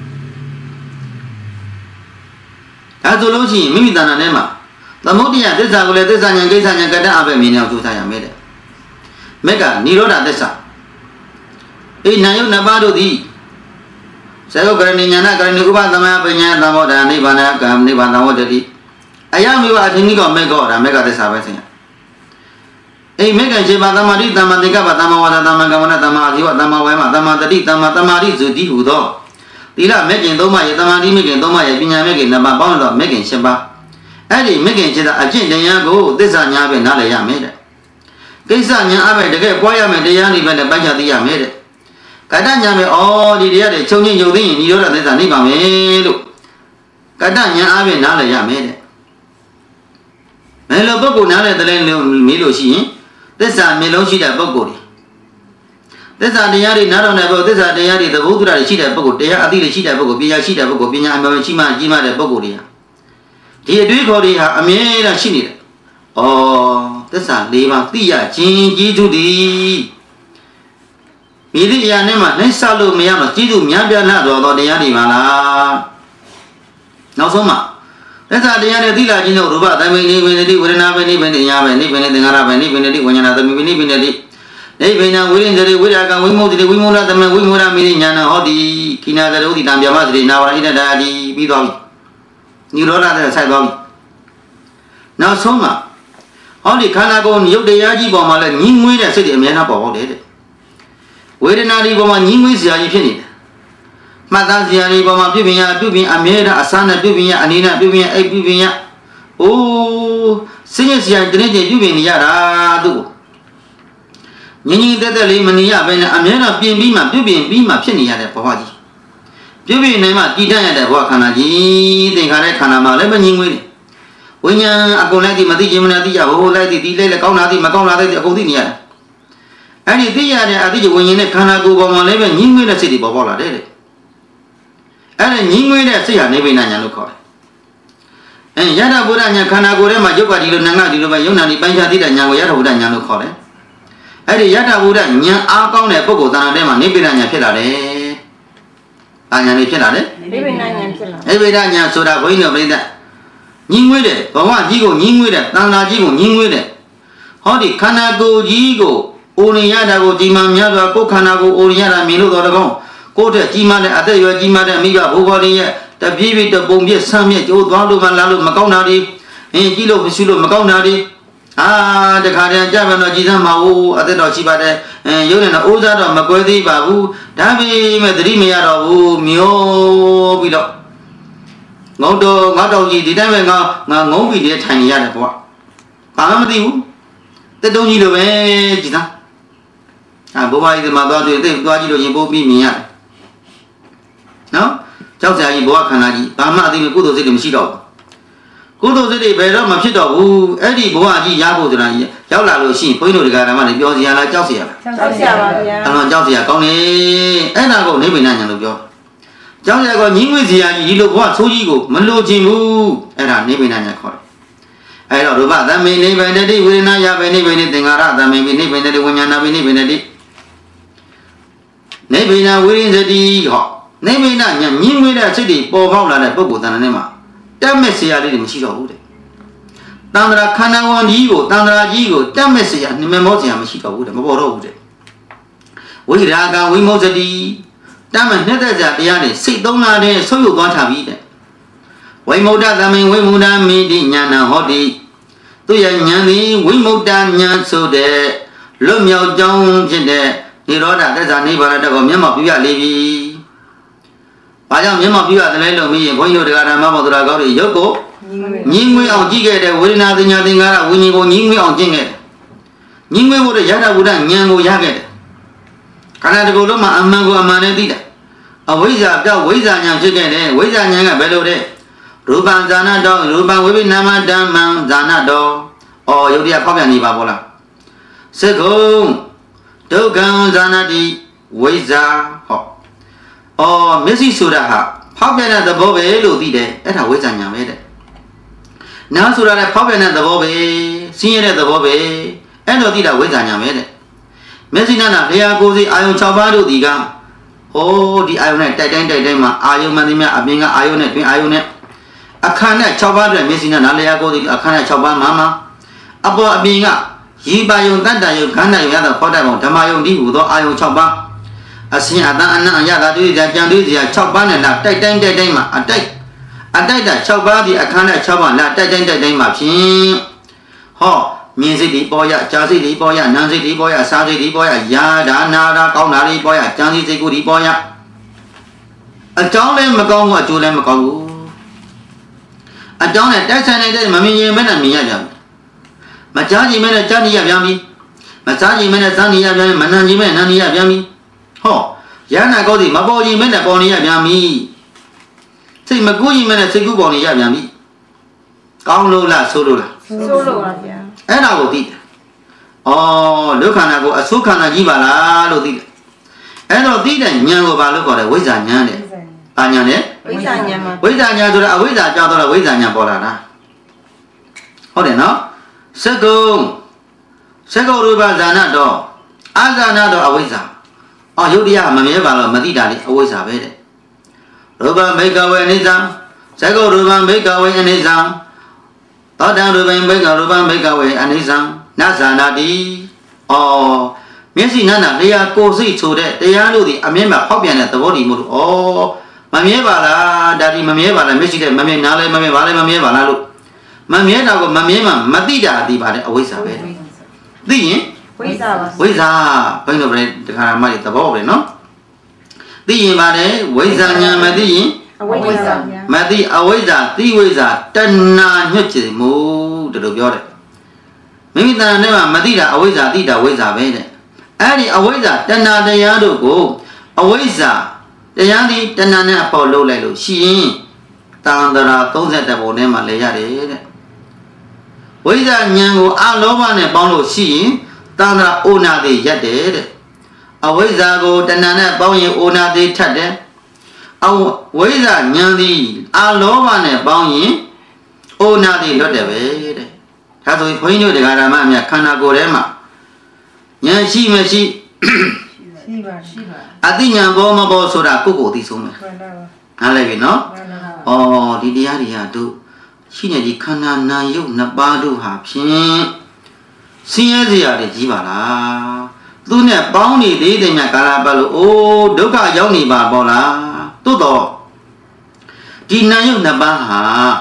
ဒါဆိုလို့ရှိရင်မိမိတဏှာထဲမှာသမုဒိယသစ္စာကိုလည်းသစ္စာဉာဏ်ကိစ္စဉာဏ်ကတ္တအပဲမြင်အောင်ကြိုးစားရမယ်တဲ့မက်ကនិရောဓသစ္စာအေးနာယုနှစ်ပါးတို့သည်ဇေယကရဏိညာဏကရဏိဥပသမယပညာသမောဒာနိဗ္ဗာန်ကံနိဗ္ဗာန်သဝတ္တိအယမိဝအထင်ကြီးကမေကောဒါမေကသစ္စာပဲဆင်အိမေကခြေပါသမတိသမ္မာသင်္ကပ္ပသမ္မာဝါဒသမ္မာကမ္မနာသမ္မာအာဇီဝသမ္မာဝေမသမ္မာတတိသမ္မာသမာဓိဇုတိဟူသောသီလမေခင်သုံးပါးရဲ့သမာဓိမေခင်သုံးပါးရဲ့ပညာမေခင်နှစ်ပါးပေါင်းသောမေခင်ရှစ်ပါးအဲ့ဒီမေခင်ခြေသာအကျင့်တရားကိုသစ္စာညာပဲနားလည်ရမယ်တဲ့ကိစ္စညာအပဲတကယ်ပွားရမယ်တရားနိဗ္ဗာန်နဲ့ပိုက်ချသိရမယ်တဲ့ကတ္တညာပဲဩဒီတရားတွေချုပ်ချင်းယုတ်သိရင်និရောဓသစ္စာနိဗ္ဗာန်ပဲလို့ကတ္တညာအပဲနားလည်ရမယ်တဲ့ဘယ်လိုပုဂ္ဂိုလ်နားလည်တဲ့လဲမေးလို့ရှိရင်သစ္စာမျက်လုံးရှိတဲ့ပုဂ္ဂိုလ်တွေသစ္စာတရားတွေနားတော်တဲ့ပုဂ္ဂိုလ်သစ္စာတရားတွေသဘောတူတာတွေရှိတဲ့ပုဂ္ဂိုလ်တရားအသိတွေရှိတဲ့ပုဂ္ဂိုလ်ပညာရှိတဲ့ပုဂ္ဂိုလ်ပညာအမှန်ရှိမှကြီးမှတဲ့ပုဂ္ဂိုလ်တွေဟာဒီအတွေးခေါ်တွေဟာအမြဲတမ်းရှိနေတယ်။ဩသစ္စာ၄ပါးသိရခြင်းကျေးဇူးသည်မိသည့်အရာနဲ့မှနှိမ့်ဆက်လို့မရတော့ကျေးဇူးများပြားလာတော်တရားတွေပါလား။နောက်ဆုံးမှာသစ္စာတရားနဲ့သီလခြင်းတို့ရူပသမိနိဗ္ဗာန်တိဝေဒနာပဲနိဗ္ဗာန်တရားပဲနိဗ္ဗာန်သင်္ခါရပဲနိဗ္ဗာန်တိဝိညာဏသမိနိဗ္ဗာန်တိနိဗ္ဗာန်ဝိရိယတိဝိရာကဝိမု ക്തി ဝိမု လသမဝိမု ရမိညာဏဟောတိခိနာကရုတိတံဗျမစရိနာဝရိတတာတိပြီးသွားပြီនិရောဓတဲ့ဆိုင်သွားပြီနောက်ဆုံးမှာဟောဒီခန္ဓာကိုယ်ရုပ်တရားကြီးပေါ်မှာလဲညီးငွေးတဲ့စိတ်တွေအများကြီးပေါ်ပေါက်တယ်တဲ့ဝေဒနာဒီပေါ်မှာညီးငွေးစရာကြီးဖြစ်နေတယ်မှတ်သားစရာဒီပေါ်မှာပြုပြင်ရပြုပြင်အမြဲတမ်းအစမ်းနဲ့ပြုပြင်ရအနေနဲ့ပြုပြင်ရအိပ်ပြုပြင်ရအိုးစိတ်ရစရာတနေ့တည်းပြုပြင်နေရတာသူ့ငင်းငင်းတက်တက်လေးမနေရဘဲနဲ့အမြဲတမ်းပြင်ပြီးမှပြုပြင်ပြီးမှဖြစ်နေရတဲ့ဘဝကြီးပြုပြင်နိုင်မှတည်တတ်ရတဲ့ဘဝခန္ဓာကြီးသင်္ခါရခန္ဓာမှာလည်းမညီးငွေးတယ်ဝိညာဉ်အကုန်လိုက်ဒီမသိခြင်းမနာသိရဘိုးလိုက်ဒီဒီလိုက်လည်းကောင်းတာသိမကောင်းတာသိအကုန်သိနေရတယ်အဲ့ဒီသိရတဲ့အသိဝိညာဉ်နဲ့ခန္ဓာကိုယ်ပေါ်မှာလည်းပဲညီးငွေးတဲ့စိတ်တွေပေါ်ပေါက်လာတယ်တဲ့အဲ့ဒါညီးငွေးတဲ့စိတ်ဟာနိဗ္ဗာန်ညာလို့ခေါ်တယ်အဲယတဗုဒ္ဓညာခန္ဓာကိုယ်ထဲမှာရုပ်ကဒီလိုနာငါဒီလိုပဲယုံနာဒီပိုင်းခြားသိတဲ့ညာကိုယတဗုဒ္ဓညာလို့ခေါ်တယ်အဲ့ဒီယတဗုဒ္ဓညာအားကောင်းတဲ့ပုဂ္ဂိုလ်တဏ္ဍာထဲမှာနိဗ္ဗာန်ညာဖြစ်လာတယ်။အာညာလေးဖြစ်လာတယ်။နိဗ္ဗာန်ညာဖြစ်လာ။နိဗ္ဗာန်ညာဆိုတာဘုန်းကြီးတို့ပြိဿညီးငွေးတဲ့ဘဝကြီးကိုညီးငွေးတဲ့တဏ္ဍာကြီးကိုညီးငွေးတဲ့ဟောဒီခန္ဓာကိုယ်ကြီးကိုအိုနေရတာကိုဒီမှာများစွာကိုယ်ခန္ဓာကိုယ်အိုနေရတာမြင်လို့တော့တကောင်းကိုယ်တဲ့ကြီးမားတဲ့အသက်ရွယ်ကြီးမားတဲ့မိဘဘိုးဘွားတွေရဲ့တပြေးပြေးတပုံပြည့်ဆမ်းမြဲကြိုးသွားလို့မှလာလို့မကောင်းတာတွေအင်းကြည့်လို့မရှိလို့မကောင်းတာတွေအာတခါတည်းကြပြန်တော့ကြည်စမ်းမှာဟိုအသက်တော်ရှိပါတယ်အဲရုပ်နဲ့တော့အိုးစားတော့မကွဲသေးပါဘူးဒါပေမဲ့သတိမရတော့ဘူးမျိုးပြီးတော့ငုံတော်ငါတော်ကြီးဒီတိုင်းပဲငါငါငုံပြီးတည်းထိုင်နေရတယ်ကွာဘာမှမသိဘူးတက်တုံးကြီးလိုပဲကြည်စမ်းအာဘိုးဘွားကြီးကမှသွားတွေ့သိသွားကြည့်လို့ရင်ပိုးပြီးမြင်ရတယ်နော်ကြောက်စရာကြီးဘဝခန္ဓာကြီးဘာမှအသိမကုသိုလ်စိတ်တွေမရှိတော့ဘူးကုသိုလ်စိတ်တွေဘယ်တော့မှဖြစ်တော့ဘူးအဲ့ဒီဘဝကြီးရဖို့ဆိုတာကြီးရောက်လာလို့ရှိရင်ဘုန်းကြီးတို့ဒီကဓမ္မတွေပြောစရာလားကြောက်စရာလားကြောက်စရာပါဗျာအမှန်ကြောက်စရာကောင်းတယ်အဲ့ဒါကိုနိဗ္ဗာန်ညာလို့ပြောကြောက်စရာကညီးငွေ့စရာကြီးဒီလိုဘဝဆိုးကြီးကိုမလိုချင်ဘူးအဲ့ဒါနိဗ္ဗာန်ညာခေါ်တယ်အဲ့တော့ရူပသမေနိဗ္ဗာန်တိဝေဒနာယဘေနိဗ္ဗာန်သင်္ခါရသမေနိဗ္ဗာန်တိဝိညာဏဘေနိဗ္ဗာန်တိနိဗ္ဗာန်ဝိရိယတိဟောနိဗ္ဗာန်ညာညီးငွေ့တဲ့စိတ်တွေပေါ်ပေါက်လာတဲ့ပုဂ္ဂိုလ်တဏ္ဍာနဲ့မှာတက်မဲ့စရာလေးတွေမရှိတော့ဘူးတဲ့တန္တရာခန္ဓာဝန်ကြီးကိုတန္တရာကြီးကိုတက်မဲ့စရာနှမမောစရာမရှိတော့ဘူးတဲ့မပေါ်တော့ဘူးတဲ့ဝိရာဂဝိမု ക്തി တက်မဲ့နှစ်သက်စရာတရားတွေစိတ်သုံးလာတဲ့ဆုပ်ယုပ်သွားချပြီးတဲ့ဝိမု ക്ത သမိန်ဝိမု ക്ത မိတိညာဏဟောတိသူရဲ့ဉာဏ်သည်ဝိမု ക്ത ဉာဏ်ဆိုတဲ့လွတ်မြောက်ကြောင်းဖြစ်တဲ့និရောဓသစ္စာနိဗ္ဗာန်တက်ကိုမျက်မှောက်ပြုရလေပြီ။ဘာကြောင့်မျက်မှောက်ပြုရတယ်လဲလို့မေးရင်ဘုန်းကြီးတို့တရားဓမ္မမောဒရာကောင်းတွေရုပ်ကိုညီးငွေးအောင်ကြည့်ခဲ့တဲ့ဝေဒနာသင်ညာသင်္ကာရဝိညာဉ်ကိုညီးငွေးအောင်ကျင့်ခဲ့တယ်။ညီးငွေးဖို့တဲ့ယတဗုဒ္ဓဉာဏ်ကိုရခဲ့တယ်။ခန္ဓာတစ်ခုလုံးမှာအမှန်ကိုအမှန်နဲ့သိတယ်။အဝိဇ္ဇာပြောက်ဝိဇ္ဇာဉာဏ်ဖြစ်ခဲ့တယ်။ဝိဇ္ဇာဉာဏ်ကဘယ်လိုလဲ။ရူပံဇာနာတောရူပံဝိပိနာမဓမ္မံဇာနာတောအော်ယုတ်တရားဖောက်ပြန်နေပါဘောလား။စက္ကုံဒုက္ခံဇာနာတိဝိဇ္ဇာဟောအော်မျက်စိဆိုတာဟာဖောက်ပြန်တဲ့သဘောပဲလို့သိတယ်အဲ့ဒါဝိဇ္ဇာဉာဏ်ပဲတဲ့နာဆိုတာလည်းဖောက်ပြန်တဲ့သဘောပဲဆင်းရဲတဲ့သဘောပဲအဲ့လိုသိတာဝိဇ္ဇာညာပဲတဲ့မျက်စိနဲ့လျှာကိုယ်စီအာယုံ၆ပါးတို့ဒီကဟိုးဒီအာယုံနဲ့တိုက်တိုင်းတိုက်တိုင်းမှာအာယုံမှန်သမျှအပြင်ကအာယုံနဲ့တွင်အာယုံနဲ့အခါနဲ့၆ပါးအတွက်မျက်စိနဲ့လျှာကိုယ်စီအခါနဲ့၆ပါးမှာမှာအပေါ်အပြင်ကရီပါယုံတတ္တယုံခန္ဓာယုံရသောဖောက်တဲ့ပုံဓမ္မယုံဒီဟူသောအာယုံ၆ပါးအစဉ်အတန်အနံ့အရသာတွေ့ကြကြံတွေ့ကြ၆ပါးနဲ့လာတိုက်တိုင်းတိုက်တိုင်းမှာအတိုက်အတိုက်တာ၆ပါးဒီအခါနဲ့၆ပါးလာတိုက်တိုင်းတိုက်တိုင်းမှာဖြင့်ဟောမြင်စိတ်ဒီပေါ်ရကြားစိတ်ဒီပေါ်ရနားစိတ်ဒီပေါ်ရစားစိတ်ဒီပေါ်ရယာဒါနာဒါကောင်းတာဒီပေါ်ရကြံစိတ်စိတ်ကိုဒီပေါ်ရအကြောင်းလည်းမကောင်းဘူးအကျိုးလည်းမကောင်းဘူးအကြောင်းနဲ့တိုက်ဆိုင်နေတဲ့မမြင်ရင်မနဲ့မြင်ရကြဘူးမကြားကြည့်မဲနဲ့ကြားနေရပြန်ပြီမစားကြည့်မဲနဲ့စားနေရပြန်ပြီမနှံကြည့်မဲနှံနေရပြန်ပြီဟောရဟနာကောသည်မပေါ်ကြည့်မဲနဲ့ပေါ်နေရပြန်ပြီစိတ်မကူးကြည့်မဲနဲ့စိတ်ကူးပေါ်နေရပြန်ပြီကောင်းလို့လားဆိုးလို့လားဆိုးလို့ပါဗျာအဲ့ဒါကိုသိတယ်ဩဒုက္ခနာကိုအဆုခန္ဓာကြီးပါလားလို့သိတယ်အဲ့တော့သိတဲ့ဉာဏ်ကိုဘာလို့ခေါ်လဲဝိဇ္ဇာဉာဏ်တဲ့ဘာဉာဏ်လဲဝိဇ္ဇာဉာဏ်မှာဝိဇ္ဇာဉာဏ်ဆိုတာအဝိဇ္ဇာကြောင့်တော့ဝိဇ္ဇာဉာဏ်ပေါ်လာတာဟုတ်တယ်နော်စကုံစကုံရူပဇာနာတော့အာဇာနာတော့အဝိဇ္ဇာအော်ယုတ်တရားမမြဲပါလို့မသိတာလေအဝိဇ္ဇာပဲတဲ့ရူပဘိကဝေအနိစ္စစကုံရူပဘိကဝေအနိစ္စသောတံရူပံဘိကရူပံဘိကဝေအနိစ္စနဇာနာတိအော်မျက်စိနာနာတရားကိုယ်စိတ်ဆိုတဲ့တရားလို့ဒီအမြဲမှာဖောက်ပြန်တဲ့သဘောတည်းမို့လို့ဩမမြဲပါလားဒါဒီမမြဲပါလားမျက်စိတဲ့မမြဲနားလဲမမြဲပါလဲမမြဲပါလားလို့မမြဲတာကိုမမြဲမှမသိတာအတိပါတယ်အဝိဇ္ဇာပဲသိရင်ဝိဇ္ဇာပါဝိဇ္ဇာဘယ်လိုပဲတခါမှသဘောပဲနော်သိရင်ပါတယ်ဝိဇ္ဇာညာမသိရင်အဝိဇ္ဇာမသိအဝိဇ္ဇာသိဝိဇ္ဇာတဏှာညွတ်ချင်မှုတူတူပြောတယ်မိမိတဏှာနဲ့မှမသိတာအဝိဇ္ဇာသိတာဝိဇ္ဇာပဲတဲ့အဲ့ဒီအဝိဇ္ဇာတဏှာတရားတို့ကိုအဝိဇ္ဇာတရားဒီတဏှာနဲ့အပေါ်လုပ်လိုက်လို့ရှိရင်တန်တရာ၃၁ပုံထဲမှာလဲရတယ်တဲ့ဝိဇ္ဇာဉာဏ်ကိုအလောဘနဲ့ပေါင်းလို့ရှိရင်တန်တရာအိုနာတိရက်တယ်တဲ့အဝိဇ္ဇာကိုတဏှာနဲ့ပေါင်းရင်အိုနာတိထက်တယ်အဝိဇ္ဇာဉာဏ်ဒီအလောဘနဲ့ပေါင်းရင်အိုနာတိလွတ်တယ်ပဲတဲ့ဒါဆိုရင်ဘုန်းကြီးတို့တရားဓမ္မအများခန္ဓာကိုယ်ထဲမှာဉာဏ်ရှိမရှိရှိပါရှိပါအသိဉာဏ်ပေါ်မပေါ်ဆိုတာကိုယ့်ကိုယ်သိဆုံးမယ်နားလည်ပြီနော်ဩဒီတရားတွေဟာတို့ရှိနေဒီခန္ဓာနာယုတ်နှစ်ပါးတို့ဟာဖြင့်ဆင်းရဲစရာတွေကြီးပါလားသူနဲ့ပေါင်းနေသေးတယ်မြတ်ကာလပတ်လို့အိုးဒုက္ခရောက်နေပါပေါ့လားသို့တော့ဒီနာယုတ်နှစ်ပါးဟာ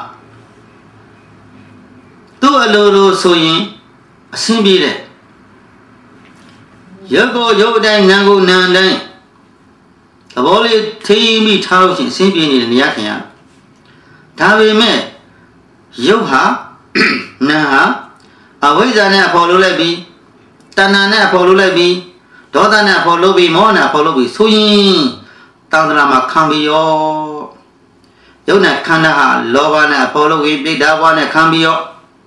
သူ့အလိုလိုဆိုရင်အဆင်းပြေတဲ့ရုပ်ကိုရုပ်တိုင်းနာမ်ကိုနာမ်တိုင်းသဘောလေးထိမိထားလို့ရှိရင်အဆင်းပြေနေတဲ့နေရာခင်ရဒါပေမဲ့ရုပ်ဟာနာမ်ဟာအဝိဇ္ဇာနဲ့အဖော်လို့လိုက်ပြီးတဏှာနဲ့အဖော်လို့လိုက်ပြီးဒေါသနဲ့အဖော်လို့ပြီးမောဟနဲ့အဖော်လို့ပြီးဆိုရင်တန်ត្រာမှာခံပြီးရောရုပ်နဲ့ခန္ဓာဟာလောဘနဲ့အဖော်လို့ပြီးပိဋကဘဝနဲ့ခံပြီးရော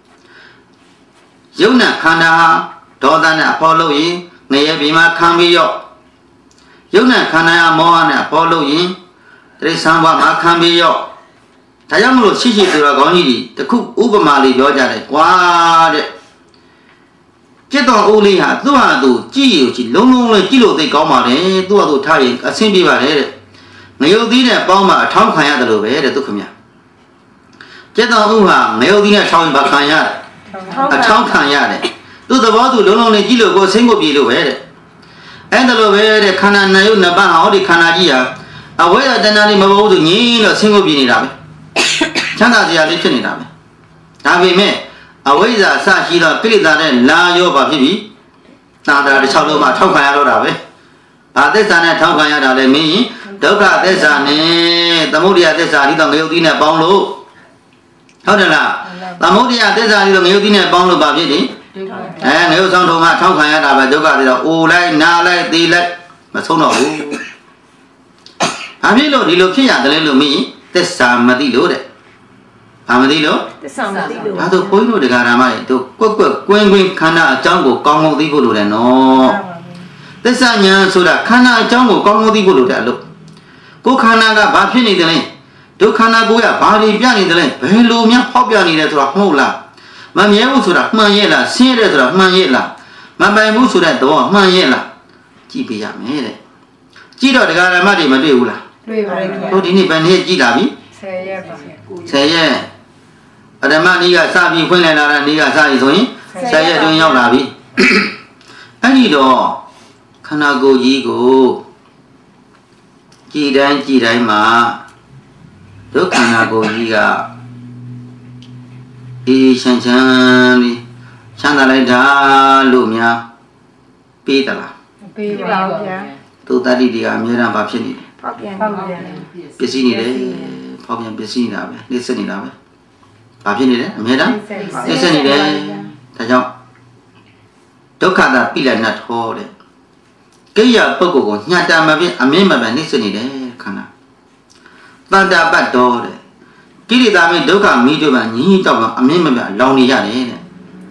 ရုပ်နဲ့ခန္ဓာဟာဒေါသနဲ့အဖော်လို့ရင်ငရဲပြီးမှခံပြီးရောရုပ်နဲ့ခန္ဓာဟာမောဟနဲ့အဖော်လို့ရင်တိရစ္ဆာန်ဘဝမှာခံပြီးရောဒါကြောင့်မလို့ရှိရှိသူတော်ကောင်းကြီးတွေတခုဥပမာလေးပြောကြတယ်ကွာတဲ့จิตတော်ဦးလေးဟာသူ့ဟာသူကြည့်ရကြည့်လုံးလုံးလေးကြည့်လို့သိကောင်းပါတယ်သူ့ဟာသူထားရင်အဆင်ပြေပါတယ်တဲ့ငရုတ်သီးနဲ့ပေါင်းမှအထောက်ခံရတယ်လို့ပဲတဲ့သူခင်ဗျจิตတော်ဦးဟာငရုတ်သီးနဲ့ထောက်ရင်ဘာခံရအထောက်ခံရတယ်သူ့သဘောသူလုံးလုံးလေးကြည့်လို့ကိုယ်ဆင်းကိုပြေလို့ပဲတဲ့အဲ့ဒါလိုပဲတဲ့ခန္ဓာနာယုတ်နှစ်ပါးဟာဟောဒီခန္ဓာကြီးဟာအဝိဇ္ဇာတဏှာလေးမပေါ်ဘူးသူငြင်းလို့ဆင်းကိုပြေနေတာပဲချမ်းသာစရာလေးဖြစ်နေတာပဲဒါပေမဲ့အဝိဇ္ဇာအစရှိသောကိလေသာနဲ့လာရောပါဖြစ်ပြီသာတာတစ်ချောင်းလုံးမှာထောက်ခံရတော့တာပဲဘာသစ္စာနဲ့ထောက်ခံရတာလဲမင်းဒုက္ခသစ္စာနဲ့သမုဒယသစ္စာဒီတော့ငရုတ်သီးနဲ့ပေါင်းလို့ဟုတ်တယ်လားသမုဒယသစ္စာဒီတော့ငရုတ်သီးနဲ့ပေါင်းလို့ပါဖြစ်တယ်အဲငရုတ်ဆောင်ထုံကထောက်ခံရတာပဲဒုက္ခသစ္စာအိုလိုက်နာလိုက်သေလိုက်မဆုံးတော့ဘူးဘာဖြစ်လို့ဒီလိုဖြစ်ရတယ်လဲလို့မင်းသစ္စာမသိလို့တဲ့ဘာမသိလို့သစ္စာမသိလို့ဒါဆိုဘုန်းကြီးတို့တရားဓမ္မတွေတို့ကွက်ကွက်ကွင်းကွင်းခန္ဓာအကြောင်းကိုကောင်းကောင်းသိဖို့လိုတယ်နော်သစ္စာဉာဏ်ဆိုတာခန္ဓာအကြောင်းကိုကောင်းကောင်းသိဖို့လိုတယ်လို့ကိုယ်ခန္ဓာကဘာဖြစ်နေတယ်လဲဒုက္ခနာကိုရဘာတွေပြနေတယ်လဲဘယ်လိုများဖောက်ပြနေတယ်ဆိုတာဟုတ်လားမမြဲဘူးဆိုတာမှန်ရဲ့လားဆင်းရဲတယ်ဆိုတာမှန်ရဲ့လားမပိုင်ဘူးဆိုတဲ့တော့မှန်ရဲ့လားကြည့်ပြရမယ်တဲ့ကြည့်တော့ဒကာရမတွေမတွေ့ဘူးလားတွေ့ပါရဲ့တို့ဒီနေ့ဘယ်နေ့ကြည့်လာပြီဆယ်ရက်ပါဆယ်ရက်အဓမ္မနီးကစပြီးဖွင့်လိုက်လာတဲ့နီးကစပြီးဆိုရင်ဆယ်ရက်တွင်ရောက်လာပြီအဲ့ဒီတော့ခန္ဓာကိုယ်ကြီးကိုကြည်တိုင်းကြည်တိုင်းမှာဒုက္ခနာကိုယ်ကြီးကအေးချမ်းချမ်းလေးချမ်းသာလိုက်တာလို့များပေးသလားပေးပါဗျာသူတတိတွေကအများအားဘာဖြစ်နေလဲဖောက်ပြန်ဖောက်ပြန်ပစ္စည်းနေတယ်ဖောက်ပြန်ပစ္စည်းနေတာပဲနှိမ့်ဆက်နေတာပဲဘာဖြစ်နေလဲအများအားနှိမ့်ဆက်နေတယ်ဒါကြောင့်ဒုက္ခတာပိလနတ်ဟောတဲ့ကိရိယာပုဂ္ဂိုလ်ကိုညှတာမပြင်းအမင်းမပန်နှိမ့်ဆက်နေတယ်ခန္ဓာတန်တာပတ်တော်တဲ့ကိရိတာမင်းဒုက္ခမိတို့ကညီးတောက်ကအမင်းမပန်လောင်နေရတယ်တဲ့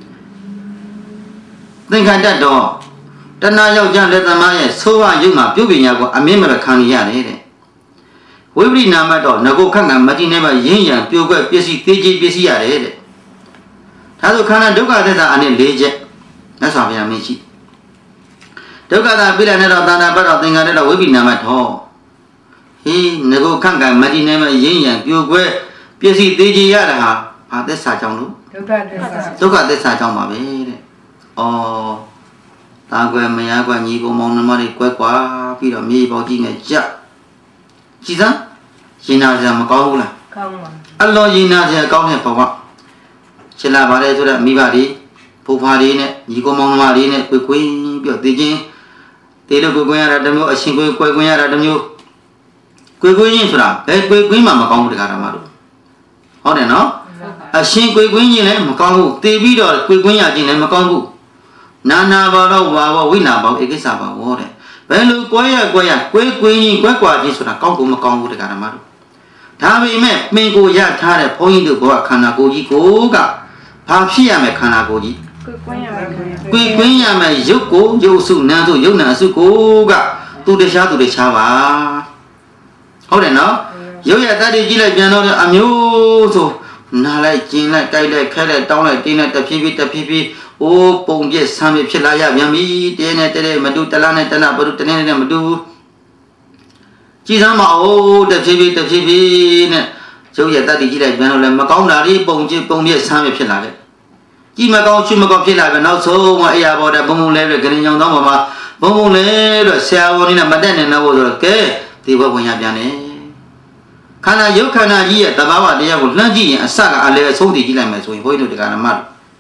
သင်္ခါတတ်တော်တဏှာယောက်ျားလက်သမားရဲ့ဆိုးဝါးရုပ်မှာပြုတ်ပညာကိုအမင်းမပန်ခံရရတယ်တဲ့ဝိပရိနာမတော်ငကိုခန့်ကမတိနေပါရင်းရံပြိုကွက်ပစ္စည်းသေးကြီးပစ္စည်းရတယ်တဲ့ဒါဆိုခန္ဓာဒုက္ခသစ္စာအနေ၄ချက်မြတ်စွာဘုရားမြင်ရှိဒုက္ခတာပိလနဲ့တော့တဏှာပတ်တော်သင်္ခါတတ်တော်ဝိပရိနာမတော်ဟေးငကိုခန့်ကမတိနေပါရင်းရံပြိုကွက်ပစ္စည်းသေးကြီးရတာဟာဘာသစ္စာကြောင့်လို့ဒုက္ခသစ္စာဒုက္ခသစ္စာကြောင့်ပါပဲတဲ့ဩတာကွယ်မယားကွယ်ညီကောင်မောင်နှမတွေကွဲကွာပြီးတော့မြေပေါကြီးနဲ့ကြက်ကြည်စမ်းရင်နာစရာမကောင်းဘူးလားကောင်းပါအလောရင်နာစရာကောင်းတဲ့ဘဝရှင်းလာပါလေဆိုတော့မိဘတွေဖိုးဖားတွေနဲ့ညီကောင်မောင်နှမတွေနဲ့ကွယ်ကွင်းပြီးတော့တည်ချင်းတည်လို့ကွယ်ကွင်းရတာတစ်မျိုးအရှင်ကွယ်ကွယ်ကွင်းရတာတစ်မျိုးကွယ်ကွင်းချင်းဆိုတာဘယ်ကွယ်ကွင်းမှမကောင်းဘူးတခါတည်းမှတို့ဟုတ်တယ်နော်အရှင်ကွယ်ကွင်းချင်းလည်းမကောင်းဘူးတည်ပြီးတော့ကွယ်ကွင်းရချင်းလည်းမကောင်းဘူးနာနာဘောတော့ဘာဘောဝိနာဘောဧကိစ္စဘောဟောတဲ့ဘယ်လိုကွဲရကွဲရကွဲကွင်းကြီးကွဲကွာကြီးဆိုတာကောင်းကုန်မကောင်းဘူးတက္ကရာမတို့ဒါပေမဲ့ပင်ကိုရထားတဲ့ဘုန်းကြီးတို့ဘောခန္ဓာကိုယ်ကြီးကိုကဘာဖြစ်ရမယ်ခန္ဓာကိုယ်ကြီးကွဲကွင်းရမယ်ကွဲကွင်းရမယ်ရုပ်ကိုရုပ်စုနာမ်စုရုပ်နာမ်စုကိုကသူတရားသူတရားပါဟုတ်တယ်နော်ရုပ်ရတတ်တွေကြီးလိုက်ပြန်တော့အမျိုးဆိုနားလိုက်ကျင်လိုက်တိုက်လိုက်ခဲလိုက်တောင်းလိုက်တင်းလိုက်တဖြည်းဖြည်းတဖြည်းဖြည်းအိုးပုံပြက်ဆမ်းပြဖြစ်လာရပြန်ပြီတင်းနဲ့တဲမတူတလားနဲ့တလားဘုတတင်းနဲ့မတူကြည်စမ်းမအိုးတဖြည်းဖြည်းတဖြည်းဖြည်းနဲ့ရုပ်ရတတ်တည်ကြည့်လိုက်ပြန်တော့လည်းမကောင်းတာလေးပုံကျပုံပြက်ဆမ်းပြဖြစ်လာတယ်ကြည်မကောင်းချွမကောင်းဖြစ်လာပဲနောက်ဆုံးကအေးရပေါ်တဲ့ဘုံဘုံလဲပြီးဂရင်ကြောင်သောမှာဘုံဘုံလဲလို့ဆရာဝန်ကြီးနဲ့မတက်နိုင်တော့ဘူးဆိုတော့ကဲဒီဘဝဝင်ရပြန်တယ်ခန္ဓာရုပ်ခန္ဓာကြီးရဲ့တဘာဝတရားကိုလှမ်းကြည့်ရင်အစကအလဲအဆုံးတည်ကြည့်လိုက်မယ်ဆိုရင်ဘုန်းကြီးတို့တရားဓမ္မ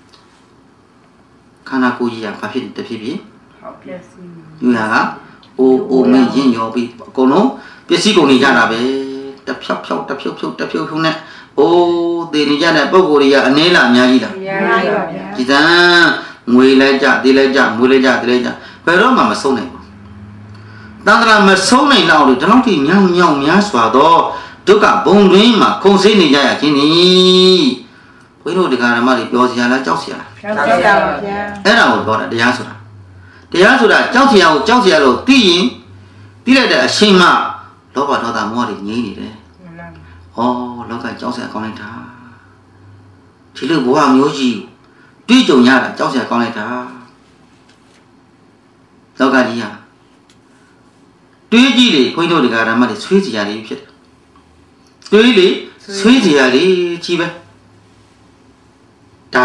ခန္ဓာကိုယ်ကြီးကဘာဖြစ်တဖြစ်ဖြစ်ဟုတ်ပျက်စီးယူရကအိုးအိုးမင်းရင်ရောပြီးအကုန်လုံးပစ္စည်းကုန်နေကြတာပဲတဖြောက်ဖြောက်တဖြုတ်ဖြုတ်တဖြုတ်ဖြုတ်နဲ့အိုးတည်နေကြတဲ့ပုံကိုယ်တွေကအနည်းလားအများကြီးလားအများကြီးပါဗျာဒီတန်းငွေလဲကြတေးလဲကြငွေလဲကြတေးလဲကြဘယ်တော့မှမဆုံးနိုင်ဘူးတန်ត្រာမဆုံးနိုင်တော့လို့ဒီလောက်ထိညောင်ညောင်များစွာတော့ဒုက္ခဘုံတွင်မှာခုံစိနေကြရခြင်းနီဘုန်းကြီးတို့တရားဓမ္မတွေပြောစရာလားကြောက်စရာလားကြောက်ကြပါဗျာအဲ့ဒါကိုပြောတာတရားဆိုတာတရားဆိုတာကြောက်စရာကိုကြောက်စရာလို့သိရင်သိလိုက်တဲ့အရှင်မလောဘဒေါသမောဟတွေငြိမ့်နေတယ်ဩလောကကြောက်စရာကောင်းလိုက်တာဒီလိုဘဝမျိုးကြီးတွေးကြုံရတာကြောက်စရာကောင်းလိုက်တာလောကကြီးဟာတွေးကြည့်လေဘုန်းကြီးတို့တရားဓမ္မတွေဆွေးစရာတွေဖြစ်တယ်တွေးလေဆွေးစရာတွေကြီးပဲဒါ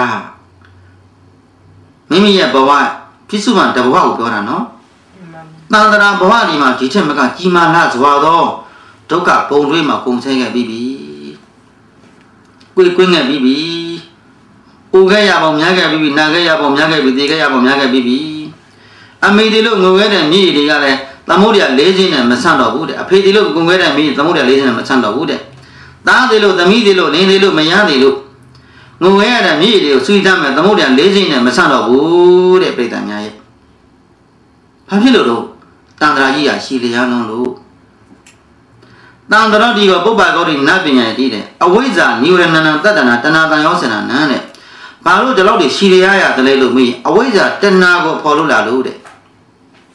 မိမိရဲ့ဘဝပြစ္ဆုတ်မှတဘဝကိုပြောတာနော်တန်တရာဘဝဒီမှာဒီထက်မကကြီးမားလာစွာသောဒုက္ခဘုံတွေမှာကုန်ဆဲခဲ့ပြီးပြီကွေကွင်းခဲ့ပြီးပြီအိုခဲ့ရပေါင်းများခဲ့ပြီးပြီနာခဲ့ရပေါင်းများခဲ့ပြီးသေခဲ့ရပေါင်းများခဲ့ပြီးပြီအမေဒီလို့ငုံခဲ့တဲ့မြေတွေကလည်းသမုဒ္ဒရာ၄စင်းနဲ့မဆန့်တော့ဘူးတဲ့အဖေဒီလို့ငုံခဲ့တဲ့မြေသမုဒ္ဒရာ၄စင်းနဲ့မဆန့်တော့ဘူးတဲ့သားဒီလို့သမီးဒီလို့နင်းဒီလို့မယားဒီလို့ငုံရတဲ့မြေတွေကိုဆွေးတမ်းမဲ့သမုဒ္ဒရာ၄စင်းနဲ့မဆန့်တော့ဘူးတဲ့ပြိတ္တများရဲ့ဘာဖြစ်လို့တော့တန်ត្រာကြီးကရှည်လျားလုံးလို့တန်ត្រာဒီကပုပ္ပဂေါတိနတ်ပညာရည်တည်တယ်အဝိဇ္ဇာနိဝရဏနံတတ္တနာတဏှာတန်ရောစနာနံတဲ့ဘာလို့ဒီလောက်တွေရှည်လျားရတယ်လဲလို့မေးအဝိဇ္ဇာတဏှာကိုဖော်လို့လာလို့တဲ့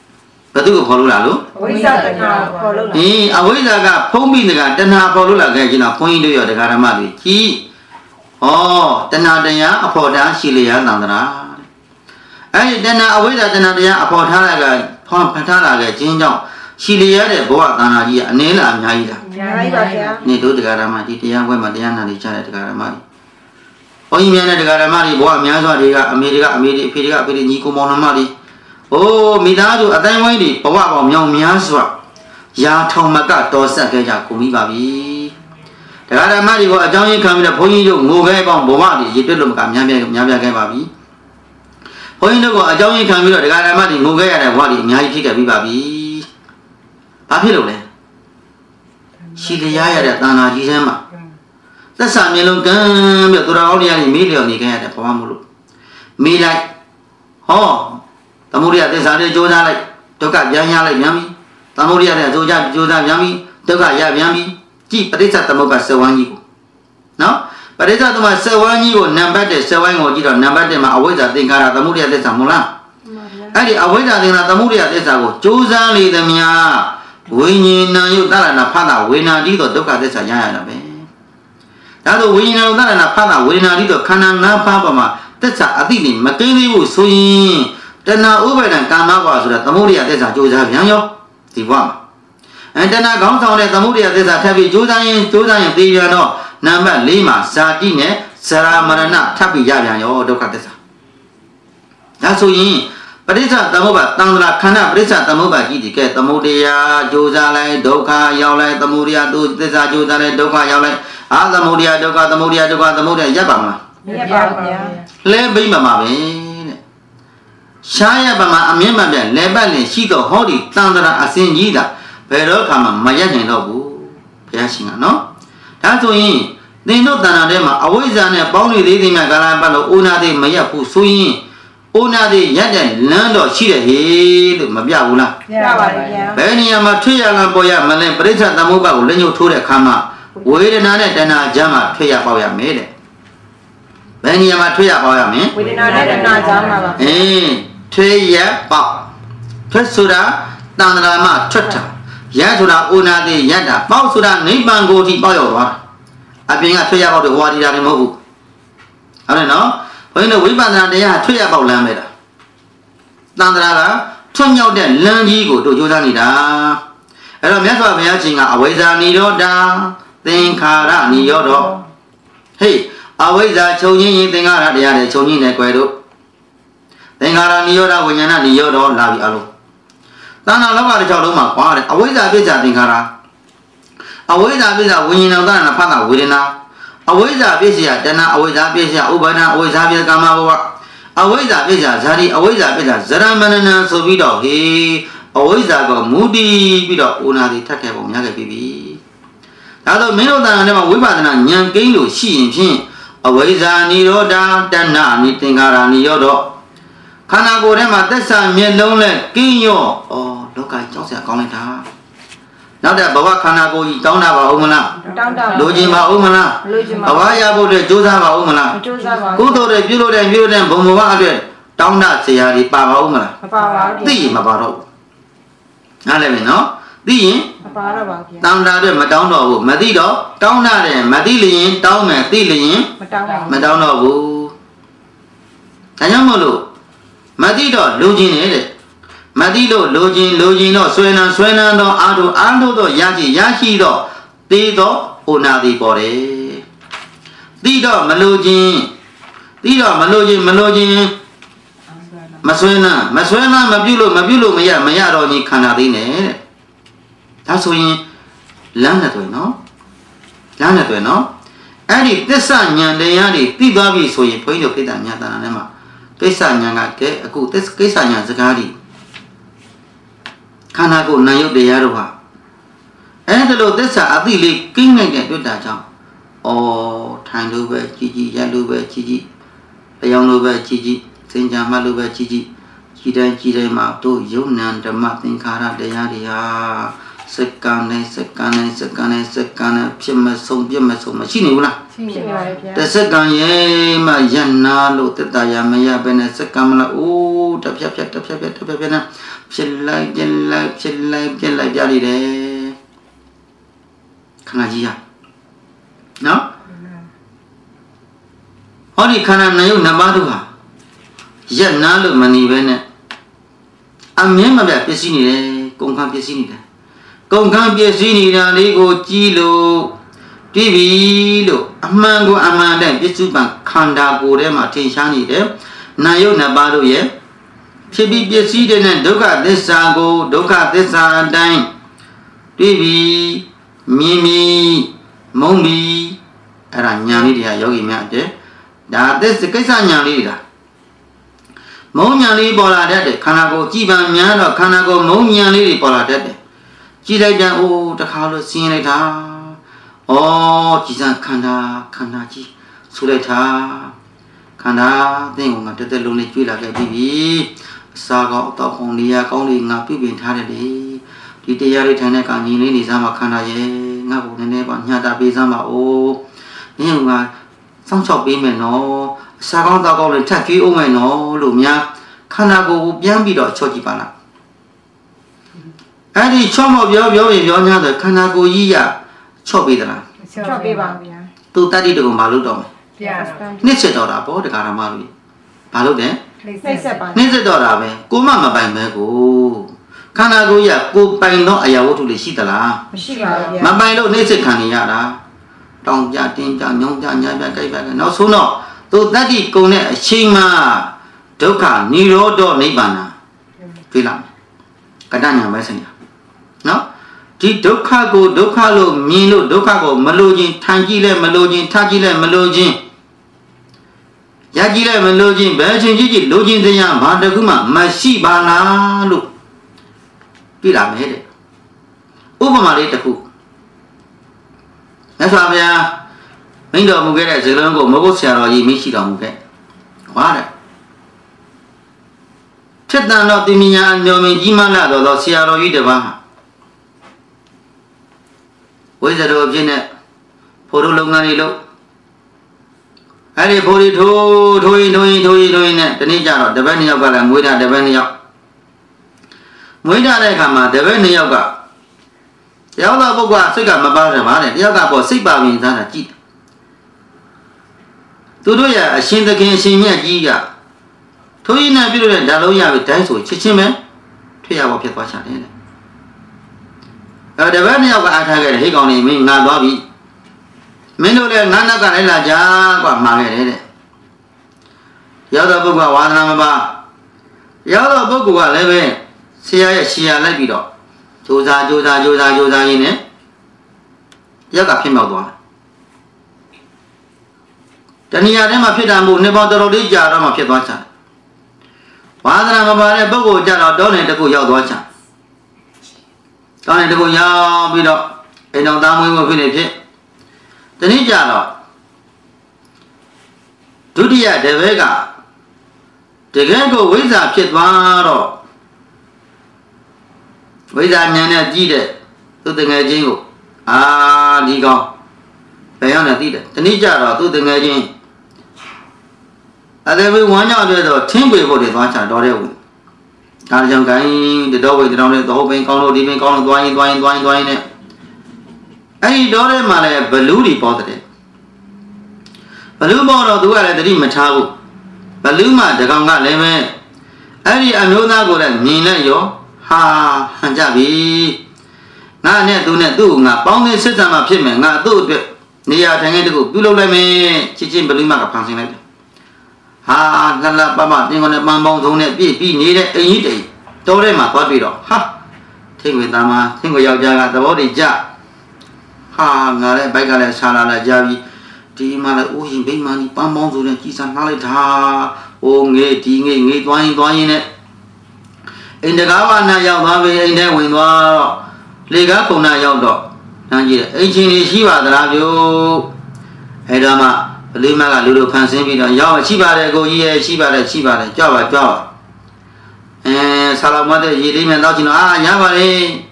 ဘယ်သူကိုခေါ်လို့လားလို့ဝိဇ္ဇာတဏှာခေါ်လို့လားအေးအဝိဇ္ဇာကဖုံးပြီးတကတဏှာခေါ်လို့လာခဲ့ခြင်းတော့ခွန်ကြီးတို့ရောတရားဓမ္မတွေကြီးဩတဏှာတရားအဖို့တာရှိလျာသံတရာအဲ့ဒီတဏှာအဝိဇ္ဇာတဏှာတရားအဖို့ထားရကဖောင်းဖထားလာခဲ့ခြင်းကြောင့်ရှိလျာတဲ့ဘဝသံဃာကြီးကအနည်းလားအများကြီးလားအများကြီးပါဗျာနေတို့တရားဓမ္မဒီတရားဝဲမှာတရားနာနေကြတဲ့တရားဓမ္မတွေဘုန်းကြီးများနဲ့တရားဓမ္မတွေဘဝအများစွာတွေကအမေတွေကအမေတွေအဖေတွေကအဖေတွေညီကိုမောင်နှမတွေအိုးမိသားစုအတိုင်းဝိုင်းတွေဘဝပေါင်းမြောင်များစွာရာထောင်မကတော်ဆက်ခဲ့ကြကုန်ပြီပါပြီတရားဓမ္မတွေကအကြောင်းရင်းခံပြီးတော့ဘုန်းကြီးတို့ငိုခဲ့ပေါင်းဘဝတွေရည်တွက်လို့မကများများများများခဲ့ပါပြီဘုန်းကြီးတို့ကအကြောင်းရင်းခံပြီးတော့တရားဓမ္မတွေငိုခဲ့ရတဲ့ဘဝတွေအများကြီးဖြစ်ခဲ့ပြီပါပြီဘာဖြစ်လို့လဲရှိလျားရတဲ့တဏှာကြီးထဲမှာသက်စာမျိုးလုံးကမ်းပြီးတော့သူတော်ကောင်းတွေကနေမေးလျော်နေခဲ့ရတဲ့ဘဝမို့လို့မေးလိုက်ဟောသမုဒိယသစ္စာတွေကြိုးစားလိုက်ဒုက္ခပြန်ရလိုက်ပြန်ပြီသမုဒိယနဲ့ကြိုးစားကြိုးစားပြန်ပြီဒုက္ခရပြန်ပြီကြည့်ပဋိစ္စသမုပ္ပါစေဝန်းကြီးကိုနော်ပဋိစ္စသမုပ္ပါစေဝန်းကြီးကိုနံပါတ်၁စေဝန်းကိုကြည့်တော့နံပါတ်၁မှာအဝိဇ္ဇာသင်္ခါရသမုဒိယသစ္စာမဟုတ်လားအဲ့ဒီအဝိဇ္ဇာသင်္ခါရသမုဒိယသစ္စာကိုကြိုးစားလေသမျှဝိညာဏယုတရဏဖသဝေနာတိတော့ဒုက္ခသစ္စာရရတာပဲဒါဆိုဝိညာဏယုတရဏဖသဝေနာတိတော့ခန္ဓာ၅ပါးပေါ်မှာသစ္စာအတိနေမကင်းသေးဘူးဆိုရင်တဏှာဥပါဒံကာမဘဝဆိုတာသမုဒိယသစ္စာကြိုးစားပြန်ရောဒီဘဝမှာအဲတဏှာခေါင်းဆောင်တဲ့သမုဒိယသစ္စာထပ်ပြီးကြိုးစားရင်ကြိုးစားရင်သိပြန်တော့နံပါတ်၄မှာဇာတိနဲ့ဇရာမရဏထပ်ပြီးရပြန်ရောဒုက္ခသစ္စာဒါဆိုရင်ပရိစ္ဆသမုပ္ပါသံဃာခန္ဓာပရိစ္ဆသမုပ္ပါကြီးဒီကဲသမုဒိယကြိုးစားလိုက်ဒုက္ခရောက်လိုက်သမုဒိယသူသစ္စာကြိုးစားလိုက်ဒုက္ခရောက်လိုက်အာသမုဒိယဒုက္ခသမုဒိယဒုက္ခသမုဒိယရပ်ပါမလားမြတ်ပါဗျာလဲဘိမမှာပဲတဲ့ရှားရပါမှာအမြင့်မှပြန်လဲပတ်လင်ရှိတော့ဟောဒီတန်တရာအစင်ကြီးတာဘယ်တော့ခါမှမရနိုင်တော့ဘူးဘုရားရှင်ကနော်ဒါဆိုရင်သင်တို့တဏ္ဍာထဲမှာအဝိဇ္ဇာနဲ့ပေါင်းနေသေးသေးမြတ်ကာလပတ်လို့အိုနာသေးမရက်ဘူးဆိုရင်အိုနာသေးရက်တဲ့လမ်းတော့ရှိတယ်ဟေးလို့မပြဘူးလားပြပါဗျာဘယ်နေရာမှာထွေရလံပေါ်ရမလဲပရိစ္ဆသမုပ္ပါကိုလက်ညှိုးထိုးတဲ့အခါမှာဝေဒနာနဲ့တဏှာကြားမှာထွေရပေါက်ရမယ်တဲ့ဘယ်နေရာမှာထွေရပေါက်ရမလဲဝေဒနာနဲ့တဏှာကြားမှာပါအေးထွေရပေါက်ထွတ်ဆိုတာတန်ត្រာမှာထွတ်တာရဆိုတာအိုနာသေးရတာပေါက်ဆိုတာနိဗ္ဗာန်ကိုထိပေါက်ရောက်သွားအပြင်ကထွေရပေါက်တဲ့ဝါဒီတာတွေမဟုတ်ဘူးဟုတ်တယ်နော်ဘုန်းကြီးတို့ဝိပဿနာတရားထွေရပေါက်လမ်းပဲတာတန်ត្រာကထွတ်မြောက်တဲ့လမ်းကြီးကိုတို့ကြိုးစားနေတာအဲ့တော့မြတ်စွာဘုရားရှင်ကအဝိဇ္ဇာနိရောဓသင်္ခါရနိရောဓဟေးအဝိဇ္ဇာချုပ်ငင်းရင်သင်္ခါရတရားတွေချုပ်ငင်းတယ်ကွယ်တို့သင်္ခါရနိရောဓဝိညာဏနိရောဓလာပြီအလုံးတဏှာလောကတစ်ချောင်းလုံးမှာကွာတယ်အဝိဇ္ဇာပိစ္ဆာသင်္ခါရအဝိဇ္ဇာပိစ္ဆာဝိညာဏတဏှာဖတ်တာဝေဒနာအဝိဇ္ဇာပိစ္ဆာတဏှာအဝိဇ္ဇာပိစ္ဆာဥပါဒံအဝိဇ္ဇာပိစ္ဆာကာမဘဝအဝိဇ္ဇာပိစ္ဆာဇာတိအဝိဇ္ဇာပိစ္ဆာဇရမဏနံဆိုပြီးတော့ဟေးအဝိဇ္ဇာကမူတည်ပြီးတော့အိုနာတိထက်ခဲ့ပုံများခဲ့ပြီဒါဆိုမင်းတို့တဏှာထဲမှာဝိပဿနာဉာဏ်ကိန်းလို့ရှိရင်ဖြင့်အဝိဇ္ဇာနိရောဓတဏှာနိသင်္ခါရနိရောဓခန္ဓာကိုယ်ထဲမှာသက်စာမျက်လုံးနဲ့ကင်းရော့ဩလောကကြီးကြောက်စရာကောင်းလိုက်တာနောက်တဲ့ဘဝခန္ဓာကိုယ်ကြီးတောင်းတာပါဦးမလားတောင်းတလိုချင်ပါဦးမလားလိုချင်ပါဘဝရဖို့အတွက်ကြိုးစားပါဦးမလားကြိုးစားပါကုသိုလ်တွေပြုလို့တဲ့ပြုလို့တဲ့ဘုံဘဝအတွက်တောင်းတစရာတွေပါပါဦးမလားမပါပါဘူးသိရင်မပါတော့ဘူးနားလည်ပြီနော်သိရင်မပါတော့ပါဘူးတောင်းတအတွက်မတောင်းတော့ဘူးမသိတော့တောင်းတတယ်မသိလျင်တောင်းမယ်သိလျင်မတောင်းပါမဘူးတောင်းတော့ဘူးဒါကြောင့်မို့လို့မသိတော့လိုချင်နေတဲ့မသိလို့လိုချင်လိုချင်တော့ဆွဲနံဆွဲနံတော့အာထုအာထုတော့ရရှိရရှိတော့သိတော့ဟိုနာသည်ပေါ်တယ်သိတော့မလိုချင်သိတော့မလိုချင်မလိုချင်မဆွဲနံမဆွဲနံမပြုလို့မပြုလို့မရမရတော့ကြီးခန္ဓာသိနေတဲ့ဒါဆိုရင်လမ်းနဲ့တွေ့နော်လမ်းနဲ့တွေ့နော်အဲ့ဒီသစ္စာဉာဏ်တရားတွေသိသွားပြီဆိုရင်ဘုန်းကြီးတို့ခိတ္တဉာဏ်တဏ္ဍာထဲမှာကိစ္စဉာဏ်ကကဲအခုသစ္ကိစ္စဉာဏ်စကားတွေခန္ဓာကိုယ်နာယုတ်တရားတို့ဟာအဲ့ဒါလို့သစ္စာအသိလေးကိန်းနိုင်တဲ့တွေ့တာကြောင့်ဩထိုင်လို့ပဲကြည်ကြည်ရက်လို့ပဲကြည်ကြည်တရားလို့ပဲကြည်ကြည်စင်ကြမှလို့ပဲကြည်ကြည်ကြည်တိုင်းကြည်တိုင်းမှာတို့ယုံနံဓမ္မသင်္ခါရတရားတွေဟာစက္ကန့်နဲ့စက္ကန့်နဲ့စက္ကန့်နဲ့စက္ကန့်နဲ့ဖြစ်မဲ့ဆုံးပြမဲ့ဆုံးမရှိနေဘူးလားရှိနေပါဗျာတစ်စက္ကန့်ရဲ့မှယန္နာလို့တက်တာရမရပဲနဲ့စက္ကန့်မလားအိုးတစ်ဖြတ်ဖြတ်တစ်ဖြတ်ဖြတ်တစ်ဖြတ်ဖြတ်နဲ့ဖြစ်လိုက်ပြက်လိုက်ဖြစ်လိုက်ပြက်လိုက်ကြလိမ့်တယ်ခဏကြီးရနော်ဟောဒီခန္ဓာနာယုတ်နှစ်ပါးတို့ဟာယန္နာလို့မနေပဲနဲ့အမြင်မပြပစ္စည်းနေတယ်ကုန်ခန်းပစ္စည်းနေတယ်ကုန်ခန်းပစ္စည်းနေတာလေးကိုကြည့်လို့ကြည့်ပြီလို့အမှန်ကိုအမှန်တည်းပစ္စုပန်ခန္ဓာကိုယ်ထဲမှာထင်ရှားနေတယ်နာယုတ်နှစ်ပါးတို့ရဲ့ဖြစ်ပြီးပစ္စည်းတွေနဲ့ဒုက္ခသစ္စာကိုဒုက္ခသစ္စာအတိုင်းတွေ့ပြီမြင်ပြီမုန်းပြီအဲ့ဒါဉာဏ်လေးတွေကယောဂီများတဲ့ဒါသစ္စာကိစ္စဉာဏ်လေးတွေကမုံညာလေးပေါ်လာတတ်တယ်ခန္ဓာကိုယ်ကြည်ပံများတော့ခန္ဓာကိုယ်မုံညာလေးတွေပေါ်လာတတ်တယ်ကြည်လိုက်ပြန်အိုးတခါလို့ဆင်းလိုက်တာဩကြည်စံခန္ဓာခန္ဓာကြီးဆူလိုက်တာခန္ဓာသင်္ကိုယ်မှာတက်တက်လုံးလေးကျွေးလာခဲ့ပြီအစာကောင်းအတော့ကုန်နေရကောင်းလေးငါပြုပြင်ထားတယ်လေဒီတရားလေးထိုင်တဲ့ကညီလေးနေစားမှာခန္ဓာရဲ့ငါ့ကိုနည်းနည်းပါညှတာပေးစမ်းပါအိုးနင်းကစောင့်ချောက်ပေးမယ်နော်အစာကောင်းတော့ကောင်းလေးထပ်ကျွေးအောင်မယ်နော်လို့များခန္ဓာကိုယ်ကိုပြန်ပြီးတော့ချော့ကြည့်ပါလားအဲ့ဒီချော့မော့ပြောပြောရင်ပြောများဆိုခန္ဓာကိုယ်ကြီးရချော့ပေးသလားချော့ပေးပါဗျာသူတတိတကုံမလုပ်တော့မယ်ဗျာနှစ်ချက်တော့တာပေါ့တရားဓမ္မလို့ဘာလုပ်လဲနှိမ့်ဆက်ပါနှိမ့်ဆက်တော့တာပဲကိုမမပိုင်ပဲကိုခန္ဓာကိုယ်ရကိုပိုင်တော့အရာဝတ္ထုလေးရှိသလားမရှိပါဘူးဗျာမပိုင်လို့နှိမ့်ဆက်ခံနေရတာတောင်းကြတင်းကြညောင်းကြညာပြကြိုက်ပါကနောက်ဆုံးတော့သူတတိကုံတဲ့အချိန်မှာဒုက္ခនិရောဓနိဗ္ဗာန်တွေ့လားကတ္တညာပဲဆိုင်ရနော်ဒီဒုက္ခကိုဒုက္ခလို့မြင်လို့ဒုက္ခကိုမလိုခြင်းထိုင်ကြည့်လဲမလိုခြင်းထားကြည့်လဲမလိုခြင်းရကြည့်လဲမလိုခြင်းဘယ်ချင်းကြည့်ကြည့်လိုခြင်းတရားဘာတခုမှမရှိပါလားလို့ပြလာမယ်တဲ့ဥပမာလေးတစ်ခုမြတ်စွာဘုရားမိန့်တော်မူခဲ့တဲ့ဇေလုံးကိုမဟုတ်ဆရာတော်ကြီးမရှိတော်မူခဲ့ဟောတဲ့ထက်တန်တော်တင်ညာညောမင်းကြီးမလာတော်သောဆရာတော်ကြီးတစ်ပါးဝိဇ္ဇတော်အဖြစ်နဲ့ဖိုးတို့လုပ်ငန်းတွေလုပ်အဲ့ဒီဖိုးတွေထိုးထိုးရင်ထိုးရင်ထိုးရင်ထိုးရင်နဲ့တနေ့ကျတော့တပည့်နှစ်ယောက်ကလည်းမွေးတာတပည့်နှစ်ယောက်မွေးတာတဲ့အခါမှာတပည့်နှစ်ယောက်ကတယောက်တော့ပုဂ္ဂိုလ်စိတ်ကမပါတယ်ဗါတဲ့တယောက်ကပေါ့စိတ်ပါရင်သားတာကြည့်သူတို့ရဲ့အရှင်သခင်အရှင်မြတ်ကြီးကထိုးရင်နဲ့ပြုလို့တဲ့ဓာတ်လုံးရပြီတိုင်းဆိုချစ်ချင်းပဲထွေရပေါ်ဖြစ်သွားချတယ်တဲ့အဲတပည့်နှစ်ယောက်ကအားထားခဲ့တယ်ဟိကောင်နေမင်းငါသွားပြီမင်းတို့လည်းငါနောက်ကလည်းလာကြကွာမှာခဲ့တယ်တဲ့ရောက်တော့ပုဂ္ဂိုလ်ဝါသနာမပါရောက်တော့ပုဂ္ဂိုလ်ကလည်းပဲဆရာရဲ့ရှီယာလိုက်ပြီးတော့ကြိုးစားကြိုးစားကြိုးစားကြိုးစားရင်းနဲ့ရက်ကဖြစ်မြောက်သွားတယ်တဏှာထဲမှာဖြစ်တာမို့နှစ်ပေါင်းတော်တော်လေးကြာတော့မှဖြစ်သွားချာဝါသနာမပါတဲ့ပုဂ္ဂိုလ်ကြတော့တောင်းနေတကူရောက်သွားချာတောင်းနေတကူရောက်ပြီးတော့အိမ်တော်သားမွေးမှုဖြစ်နေဖြစ်တနည်းကြတော့ဒုတိယတပည့်ကတကယ်ကိုဝိဇ္ဇာဖြစ်သွားတော့ဝိဇ္ဇာဉာဏ်နဲ့ကြည့်တဲ့သူတငယ်ချင်းကိုအာဒီကောင်ဘယ်ရောက်နေသိတယ်တနည်းကြတော့သူတငယ်ချင်းအဲ့ဒါပဲဝမ်းကြောက်တဲ့တော့ထင်းပေဖို့တွေသွားချတော်တဲ့ဝင်ဒါကြောင့်ကိုင်းတတော်ဝိတောင်းတဲ့တော့ဘင်းကောင်းလို့ဒီဘင်းကောင်းလို့သွားရင်သွားရင်သွားရင်သွားရင်နဲ့အဲ့ဒီတော့ထဲမှာလည်းဘလူးတွေပေါ်တဲ့ဘလူးပေါ်တော့သူကလည်းတတိမထားဘူးဘလူးမှတကောင်ကလည်းပဲအဲ့ဒီအမျိုးသားကိုလည်းမြင်လိုက်ရောဟာဟန်ကြပြီငါနဲ့သူနဲ့သူ့ကိုငါပေါင်းသင်းစစ်တမ်းမှဖြစ်မယ်ငါသူ့အတွက်နေရာထိုင်ခင်းတခုပြုလုပ်လိုက်မယ်ချစ်ချင်းဘလူးမှကဖန်ဆင်းလိုက်တယ်ဟာလှလှပပတင်းကုန်နဲ့ပန်းပေါင်းဆုံးနဲ့ပြည့်ပြီးနေတဲ့အိမ်ကြီးတိတ်တော်ထဲမှာသွားပြီးတော့ဟာထင်းခွေသားမထင်းခွေယောက်ျားကသဘောတည်းကြဟာငါလည်းဘိုက်ကလည်းဆာလာလာကြပြီဒီမှာလည်းအိုးရင်ဘိမှန်ဒီပန်းပေါင်းဆုံးနဲ့ကြီးစားနှားလိုက်တာအိုးငေးဒီငေးငေးသွားရင်သွားရင်နဲ့အိမ်တကားဝနာရောက်သွားပြီအိမ်ထဲဝင်သွားတော့လေကားခုံနာရောက်တော့နန်းကြီးအိမ်ချင်းကြီးရှိပါသလားဗျို့အဲ့တော့မှဘလေးမကလူတို့ဖန်ဆင်းပြီးတော့ရောက်ရှိပါတယ်ကိုကြီးရဲ့ရှိပါတယ်ရှိပါတယ်ကြွပါကြွပါအဲဆာလာမတ်တဲ့ရေလေးမြန်တော့ချင်တော့အာရပါလေဘ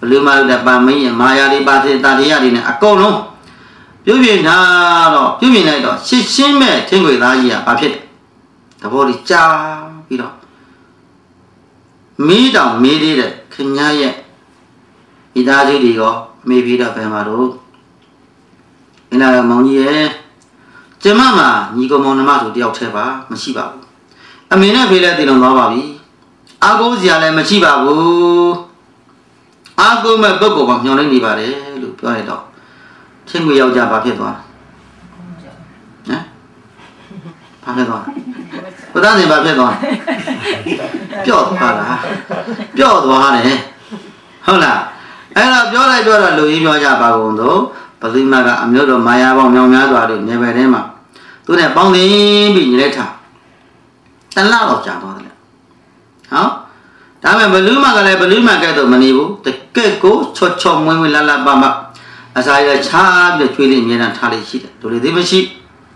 လူမလို့တဲ့ပါမင်းမာယာတွေပါသေးတာတရားတွေနဲ့အကုန်လုံးပြုပြင်တာတော့ပြုပြင်လိုက်တော့ရှင်းရှင်းမဲ့ထင်းခွေသားကြီးကဘာဖြစ်လဲသဘောကြီးကြားပြီးတော့မီးတောင်မေးသေးတဲ့ခင်ဗျားရဲ့ဤသားစုတွေရောအမေပြီးတော့ဘယ်မှာတော့အင်းလာမောင်ကြီးရဲ့ကျမမှာညီကောင်မောင်နှမဆိုတယောက်တည်းပါမရှိပါဘူးအမေနဲ့ဖေးလည်းတည်လုံသွားပါပြီအာကိုစရာလည်းမရှိပါဘူးအာကိုမဲ့ပုဂ္ဂိုလ်ကညှော်နေနေပါတယ်လို့ပြောရတော့ချင်းကိုယောက်ျားဘာဖြစ်သွားဟမ်ဘာဖြစ်သွားဘုရားရှင်ဘာဖြစ်သွားပျော့သွားလားပျော့သွားတယ်ဟုတ်လားအဲ့တော့ပြောလိုက်ပြောတော့လူကြီးပြောကြပါကုန်တော့ဘသီမကအမျိုးတော်မာယာပေါင်းမြောင်များစွာတို့နေပယ်ထဲမှာသူနဲ့ပေါင်းသိပြီးညီလက်ထားတလားတော့ကြာသွားတယ်ဟောဒါပေမဲ့ဘလူးမကလည်းဘလူးမကဲတော့မနေဘူးတကက်ကိုချော့ချော့မွေးမွေးလာလာပါပါအစာရချားပြီးကျွေးလေးအမြဲတမ်းထားလေးရှိတယ်တို့လေသေးမရှိ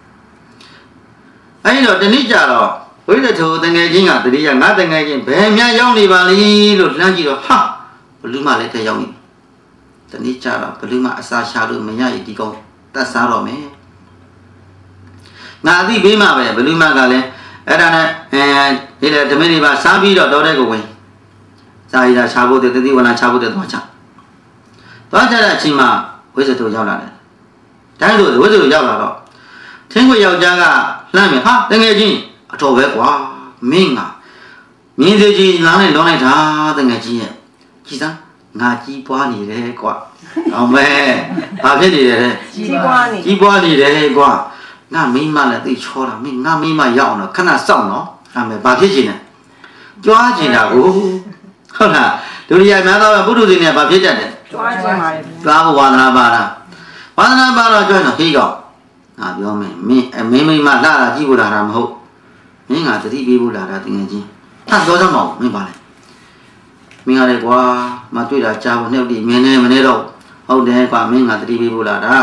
အဲ့တော့တနည်းကြတော့ဝိသထုတငယ်ချင်းကတတိယငါတငယ်ချင်းဘယ်များရောက်နေပါလိလို့လှမ်းကြည့်တော့ဟာဘလူးမလည်းတက်ရောက်နေတနည်းကြတော့ဘလူးမအစာရှာလို့မရရဒီကောင်တတ်စားတော့မယ်ငါအသိပေးမှပဲဘလူးမကလည်းအဲ့ဒါနဲ့အဲဒီလေဓမင်းတွေပါစားပြီးတော့တော်တဲ့ကိုဝင်စာရည်သာချဖို့တဲ့တတိဝနာချဖို့တဲ့သွားချသွားကြတဲ့အချိန်မှာဝိသထုရောက်လာတယ်တိုင်းလို့ဝိသထုရောက်လာတော့ထင်းခွေယောက်ျားကလှမ်းမြဟာတငယ်ချင်းအတော်ပဲကွာမင်းကမြင်းသေးကြီးနားနဲ့လောင်းလိုက်တာတငယ်ချင်းရဲ့ကြည်စမ်းငါကြီးပွားနေတယ်ကွာအောင်မဲဘာဖြစ်နေတယ်လဲကြီးပွားနေကြီးပွားနေတယ်ကွာငါမိမလည်းသိချောတာမင်းငါမိမရောက်အောင်တော့ခဏစောင့်နော်အဲ့မဲ့ဘာဖြစ်ချင်လဲကြွားချင်တာကိုဟုတ်လားဒုတိယများတော့ပုထုဇဉ်နဲ့ဘာဖြစ်တတ်တယ်ကြွားချင်ပါတယ်ကြွားဖို့ဝါသနာပါလားဝါသနာပါတော့ကြွားတော့ဟေးကောင်ငါပြောမယ်မင်းအမင်းမိမလာတာကြည့်ဖို့လာတာမဟုတ်မင်းကတတိပေးဖို့လာတာတကယ်ချင်းထပ်ပြောစမ်းမအောင်မင်းပါလေမင်းရတယ်ကွာမတွေ့တာကြားဖို့နှုတ်ပြီးမင်းနဲ့မနေတော့ဟုတ်တယ်ကွာမင်းကတတိပေးဖို့လာတာ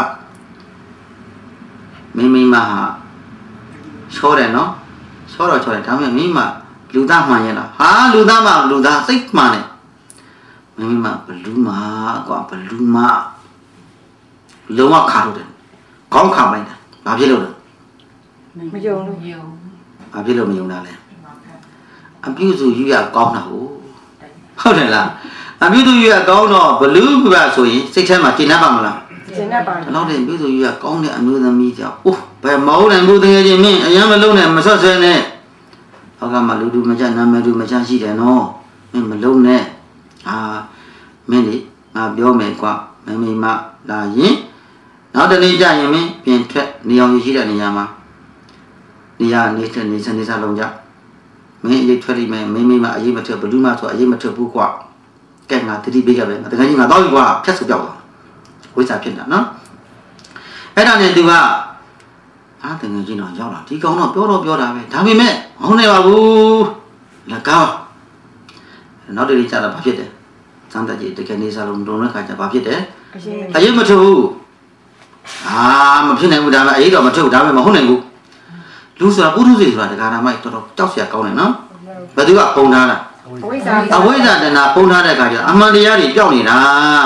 မင်းမိမဟာချောတယ်နော်ချောတော့ချောတယ်ဒါပေမဲ့မိမလူသားမှန်ရဲ့လားဟာလူသားမှလူသားစိတ်မှန်တယ်မင်းမိမဘလူးမကွာဘလူးမလုံးဝခါလို့တယ်ခေါင်းခါလိုက်တာဘာဖြစ်လို့လဲမယုံလို့ဘာဖြစ်လို့မယုံတာလဲအပြုစုယူရကောင်းတာဟုတ်ဟုတ်တယ်လားအပြုစုယူရကောင်းတော့ဘလူးကဆိုရင်စိတ်ထဲမှာကျဉ်းတတ်ပါမလားကျဉ်းတတ်ပါဘူးတော့တယ်ပြုစုယူရကောင်းတဲ့အမျိုးသမီးကြောင့်အိုးဘယ်မဟုတ်တယ်ဘူးတကယ်ချင်းမင်းအရင်မလုံးနဲ့မဆွတ်ဆွဲနဲ့ဟောကမှလူတူမချနာမည်တူမချရှိတယ်နော်မင်းမလုံးနဲ့ဟာမင်းလေငါပြောမယ်ကွာမမေမလာရင်နောက်တနေ့ကျရင်မင်းပြင်ထွက်နေအောင်ရရှိတဲ့နေရာမှာနေရာနေတဲ့နေစနေစားလုံးကြမင်းအရေးထွက်လိမ့်မယ်မင်းမိမအရေးမထွက်ဘလူးမဆိုအရေးမထွက်ဘူးကွာကဲငါတတိပေးခဲ့ပဲတကယ်ကြီးငါတော့ပြီကွာဖြတ်ဆိုပြောက်သွားဝိစာဖြစ်တာနော်အဲ့ဒါနဲ့သူကအာတကယ်ကြီးတော့ရောက်လာဒီကောင်တော့ပြောတော့ပြောတာပဲဒါပေမဲ့မဟုတ်နိုင်ပါဘူးလက်ကောင်းနောက်တနေ့ကျတော့ဘာဖြစ်တယ်စမ်းတကြီးတကယ်နေစားလုံးတုံးတဲ့ခါကျဘာဖြစ်တယ်အရေးမထွက်ဘူးအာမဖြစ်နိုင်ဘူးဒါပေမဲ့အရေးတော့မထွက်ဘူးဒါပေမဲ့မဟုတ်နိုင်ဘူးလူဆိုတာပုထုဇဉ်ဆိုတာတရားနာမိုက်တော်တော်ကြောက်စရာကောင်းတယ်နော်ဘယ်သူကပုံထားတာအဝိဇ္ဇာအဝိဇ္ဇာတဏပုံထားတဲ့အခါကျအမှန်တရားတွေပြောက်နေတာ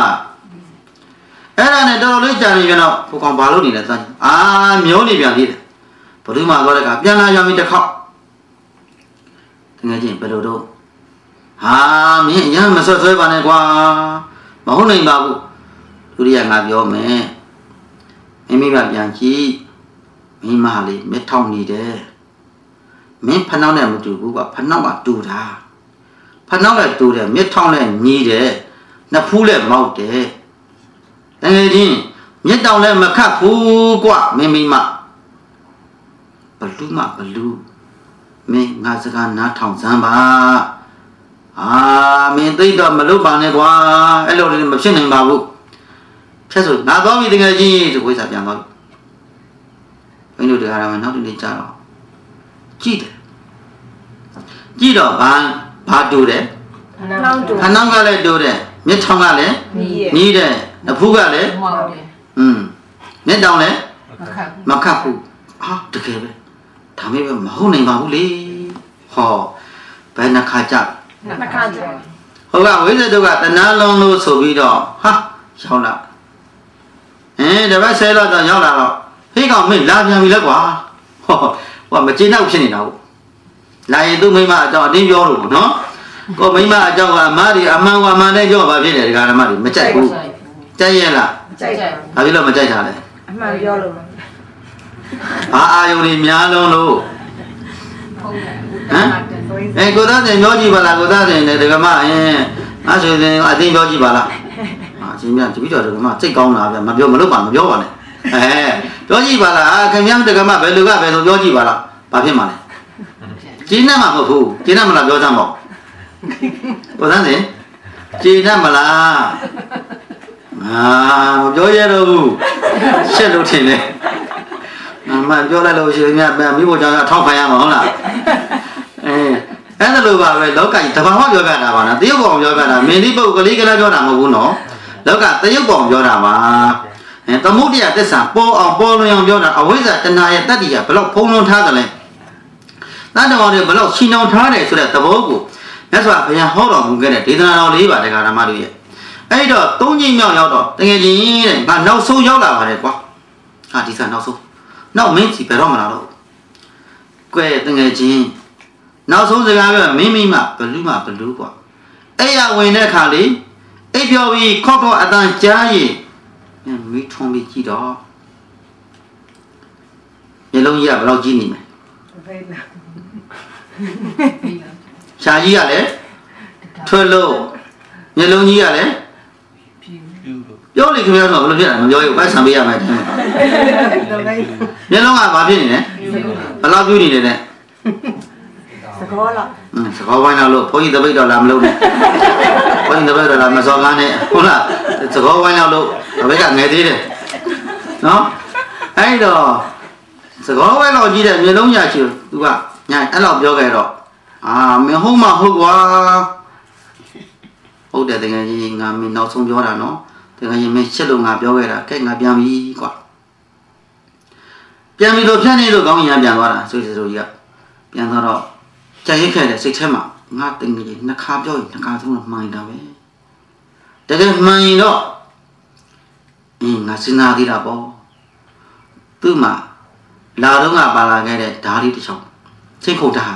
အဲ့ဒါနဲ့တော်တော်လေးကြာနေပြန်တော့ဘုကောင်ဘာလို့နေလဲသမ်းအာမျိုးနေပြန်သေးတယ်ဘုသူမှသွားတဲ့အခါပြန်လာရပြီတစ်ခေါက်တကယ်ချင်းဘယ်လိုတော့ဟာမင်းအရင်မဆွတ်ဆွဲပါနဲ့ကွာမဟုတ်နိုင်ပါဘူးဒုတိယငါပြောမယ်မိမိကပြန်ကြည့်မိမလေးမျက်ထောင်နေတယ်မင်းဖနှောင်းနဲ့မတူဘူးကဖနှောင်းကတူတာဖနှောင်းလည်းတူတယ်မျက်ထောင်လည်းညီတယ်နှစ်ဖူးလည်းမောက်တယ်တကယ်ချင်းမျက်တောင်လည်းမခတ်ဘူးကွမင်းမိမဘလူးမဘလူးမင်းငါစကားနားထောင်စမ်းပါအာမင်းသိတော့မလုပ်ပါနဲ့ကွာအဲ့လိုလည်းမဖြစ်နိုင်ပါဘူးဖြတ်ဆိုငါသွားပြီတကယ်ချင်းဒီဝိစာပြန်သွားဘယ်လိုတရားရမနောက်တစ်နေ့ကြာတော့ကြည့်တယ်ကြည့်တော့ဘာဘာတူတယ်ခဏောင်းတူခဏောင်းကလည်းတူတယ်မျက်ထောင်ကလည်းနီးတယ်အဖူးကလည်းမောက်တယ်อืมမျက်တောင်လည်းမခတ်ဘူးဟာတကယ်ပဲဒါမဲ့ပဲမဟုတ်နိုင်ပါဘူးလေဟောဘယ်နှခါကြနှခါကြဟုတ်ကဝိဇ္ဇတုကတဏှာလုံးလို့ဆိုပြီးတော့ဟာရောက်လာအင်းတပတ်ဆဲတော့ရောက်လာတော့ဟေးကောင်မင်းလာပြန်ပြီလဲကွာဟောဟိုမကျေနပ်ဖြစ်နေတာဟုတ်လာရင်သူ့မိမအကြောင်းအတင်းပြောလို့နော်ကိုမိမအကြောင်းကအမားတွေအမှန်ကအမှန်နဲ့ကြောဘာဖြစ်တယ်ဒီကဓမ္မတွေမကြိုက်ဘူးကြိုက်ရဲ့လားကြိုက်တယ်ဘာဖြစ်လို့မကြိုက်တာလဲအမှန်ပြောလို့အာအာယုန်တွေများလုံးလို့ဟုတ်တယ်ဟမ်အဲကိုသားစင်ပြောကြည့်ပါလားကိုသားစင်လည်းဒကမအင်းအဲ့ဆိုရင်အတင်းပြောကြည့်ပါလားအာအချင်းများတပည့်တော်ဒကမစိတ်ကောင်းတာဗျမပြောမလို့ပါမပြောပါနဲ့အဲပြောကြည့်ပါလားခင်ဗျားဒကမဘယ်လူကဘယ်လိုပြောကြည့်ပါလားဘာဖြစ်မှာလဲကျင်းနေမှာမဟုတ်ဘူးကျင်းနေမလားပြောစမ်းပေါ့ကိုသားစင်ကျင်းနေမလားအာမပြောရတော့ဘူးရှက်လို့ထင်တယ်အမှန်ပြောလိုက်လို့ရှိရင်မြတ်မိဖို့ကြောင့်ထောက်ခံရမှာဟုတ်လားအဲအဲ့ဒါလိုပါပဲလောကကြီးတဘာဝပြောပြတာပါနော်တရုပ်ကောင်ပြောပြတာမင်းဒီပုတ်ကလေးကလေးပြောတာမဟုတ်ဘူးနော်လောကတရုပ်ကောင်ပြောတာပါအဲသမုဒ္ဒရာသစ္စာပေါ်အောင်ပေါ်လွင်အောင်ပြောတာအဝိဇ္ဇာတဏှာရဲ့တတ္တိကဘလောက်ဖုံးလွှမ်းထားတယ်လဲတတ္တဝါတွေဘလောက်ရှင်းအောင်ထားတယ်ဆိုတဲ့သဘောကိုမြတ်စွာဘုရားဟောတော်မူခဲ့တဲ့ဒေသနာတော်လေးပါတရားဓမ္မတို့ရဲ့အဲ့တော့သုံးချိန်မြောက်ရောက်တော့တကယ်ချင်းတဲ့ငါနောက်ဆုံးရောက်လာပါတယ်ကွာဟာဒီစားနောက်ဆုံးနောက်မင်းစီဘယ်တော့မှလာတော့ကွဲတကယ်ချင်းနောက်ဆုံးစကားပြောမင်းမိမဘလူးမဘလူးကွာအဲ့ရဝင်တဲ့ခါလေးအိပ်ပြောပြီးခော့ခော့အတန်ကြားရင်မိထုံးပြီးကြည့်တော့မျိုးလုံးကြီးကဘယ်လောက်ကြီးနေမလဲရှားကြီးကလည်းထွက်လို့မျိုးလုံးကြီးကလည်းပြောလိခင်ဗျားတော့ဘယ်လိုဖြစ်လဲမပြောရဘူးပိုက်ဆံပေးရမယ်မျိုးလုံးကဘာဖြစ်နေလဲဘယ်လောက်ပြူးနေလဲတဲ့စကောလားอืมစကောဝိုင်းတော့လို့ဘုန်းကြီးတပိတ်တော့လာမလို့နဲ့ဘုန်းကြီးတပိတ်တော့လာမစော်ကားနဲ့ဟုတ်လားစကောဝိုင်းတော့လို့ဘယ်ကငယ်သေးတယ်နော်အဲ့တော့စကောဝိုင်းတော့ကြီးတဲ့မျိုးလုံးညာချီသူကညာအဲ့လောက်ပြောခဲ့တော့အာမင်းဟုတ်မဟုတ်ကွာဟုတ်တယ်တကယ်ကြီးငါမင်းနောက်ဆုံးပြောတာနော်တကယ်ကြီးမင်းချက်လို့ငါပြောခဲ့တာကဲငါပြန်ပြီကွာပြန်ပြီလို့ဖြတ်နေလို့ကောင်းရင်ပြန်သွားတာဆိုဆိုကြီးကပြန်သွားတော့ကြိုက်ရခဲ့တဲ့စိတ်ထဲမှာငါတင်ကြီးနှစ်ခါပြောရင်နှစ်ခါသုံးတော့မှန်တာပဲတကယ်မှန်ရင်တော့အင်းငါစဉ်းစားသေးတာပေါ့သူ့မှာလာတော့ငါပါလာခဲ့တဲ့ဓာတ်လေးတစ်ချောင်းစိတ်ခုတ်တာ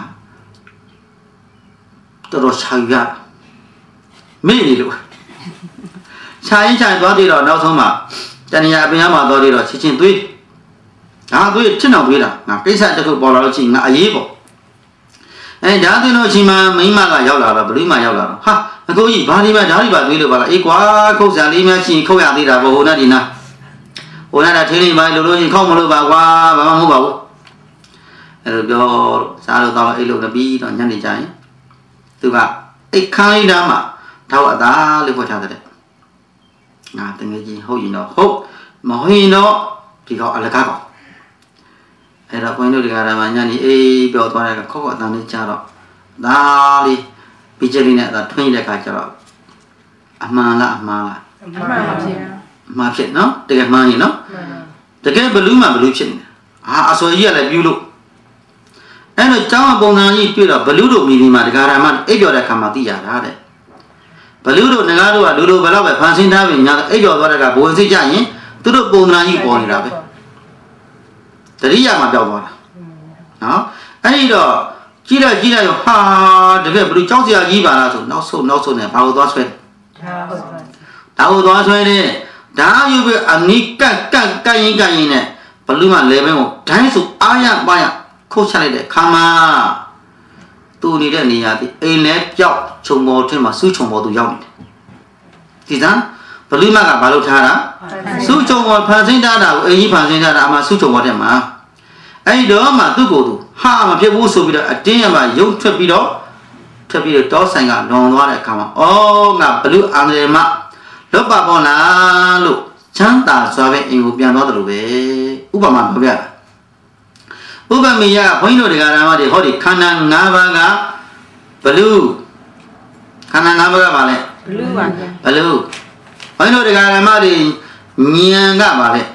တော်တော်ရှာယူရမေ့နေလို့ရှာရင်ရှာသွားသေးတော့နောက်ဆုံးမှာတဏှာအပြင်မှာသွားသေးတော့ချင်းချင်းသွေးဒါသွေးချစ်အောင်သွေးတာငါကိစ္စတစ်ခုပေါ်လာလို့ချင်းငါအေးပေါ့အဲဒါသွေးလို့ချင်းမှမိမကရောက်လာတော့ဘလူးမှရောက်လာတော့ဟာအကိုကြီးဘာဒီမှာဓာတ်ဒီပါသွေးလို့ပါလားအေးကွာခုတ်စံလေးများချင်းခုတ်ရသေးတာပေါ့ဟိုနဲ့ဒီနာဟိုနဲ့ထင်းလေးပိုင်းလို့လို့ချင်းခေါက်မလို့ပါကွာဘာမှမဟုတ်ပါဘူးအဲလိုပြောစားလို့တော့အိတ်လို့တပြီးတော့ညနေကျရင်သူကအိတ်ခိုင်းတာမှထောက်အသားလေးပေါ်ချတဲ့ငါတကယ်ကြီးဟုတ်ရင်တော့ဟုတ်မဟုတ်ရင်တော့ဒီကောင်အလကားကောင်အဲ့တော့ဘုန်းကြီးတို့ဒီကရမညနေအေးပြောသွားတဲ့ခေါက်ခေါက်အတန်းလေးချတော့ဒါလေးပြီးချက်လေးနဲ့ဒါထွင်းတဲ့ခါကျတော့အမှန်လားအမှားလားအမှန်ပါဗျာအမှားဖြစ်နော်တကယ်မှန်ရင်နော်တကယ်ဘလူးမှဘလူးဖြစ်နေအာအစောကြီးကလည်းပြူလို့အဲ့တော့ကျောင်းပုံစံကြီးပြတော့ဘလူးတို့မိဒီမှာဒီကရမအိပ်ပြောတဲ့ခါမှာသိရတာတဲ့ဘလူးတို့ငကားတို့ကလူလိုဘယ်တော့ပဲဖန်ဆင်းထားပြီညာအိပ်ကျော်သွားတဲ့ကဘဝင်စိတ်ကြရင်သူတို့ပုံစံကြီးပေါ်နေတာပဲတတိယမှာပြောက်သွားတာနော်အဲ့ဒီတော့ကြီးလိုက်ကြီးလိုက်ဟာတကယ်ဘလူးကြောက်စရာကြီးပါလားဆိုနောက်ဆုံးနောက်ဆုံးနဲ့ဘာလို့သွားဆွဲဒါဟုတ်သွားဆွဲတယ်ဒါယူပြီးအနိကတ်ကတ်ကတ်ရင်ကတ်ရင်နဲ့ဘလူးမှလေဘင်းကိုဒိုင်းဆိုအားရပါရခုတ်ချလိုက်တဲ့ခါမှာသူနေတဲ့နေရာဒီအိမ်လဲပြောက်ခြုံပေါ်ထင်းမှာစူးခြုံပေါ်သူရောက်နေတယ်ဒီစမ်းဘလူးမကဘာလို့ထားတာစူးခြုံပေါ်ဖန်ဆင်းထားတာကိုအိမ်ကြီးဖန်ဆင်းထားတာအမှစူးခြုံပေါ်တဲ့မှာအဲ့ဒီတော့မှသူ့ကိုယ်သူဟာမဖြစ်ဘူးဆိုပြီးတော့အတင်းရမှာရုပ်ထွက်ပြီးတော့ထွက်ပြီးတော့တောဆိုင်ကလွန်သွားတဲ့အခါမှာအော်ငါဘလူးအန္တရာယ်မလွတ်ပါပေါ်လားလို့ချမ်းသာစွာပဲအိမ်ကိုပြန်သွားတယ်လို့ပဲဥပမာပြောပြတာဥပမေယဘုန်းကြီးတို့တရားဓမ္မတွေဟောဒီခန္ဓာ၅ပါးကဘလူးခန္ဓာ၅ပါးကပါလဲဘလူးပါဗျာဘလူးဘုန်းကြီးတို့တရားဓမ္မတွေဉာဏ်ကပါလဲ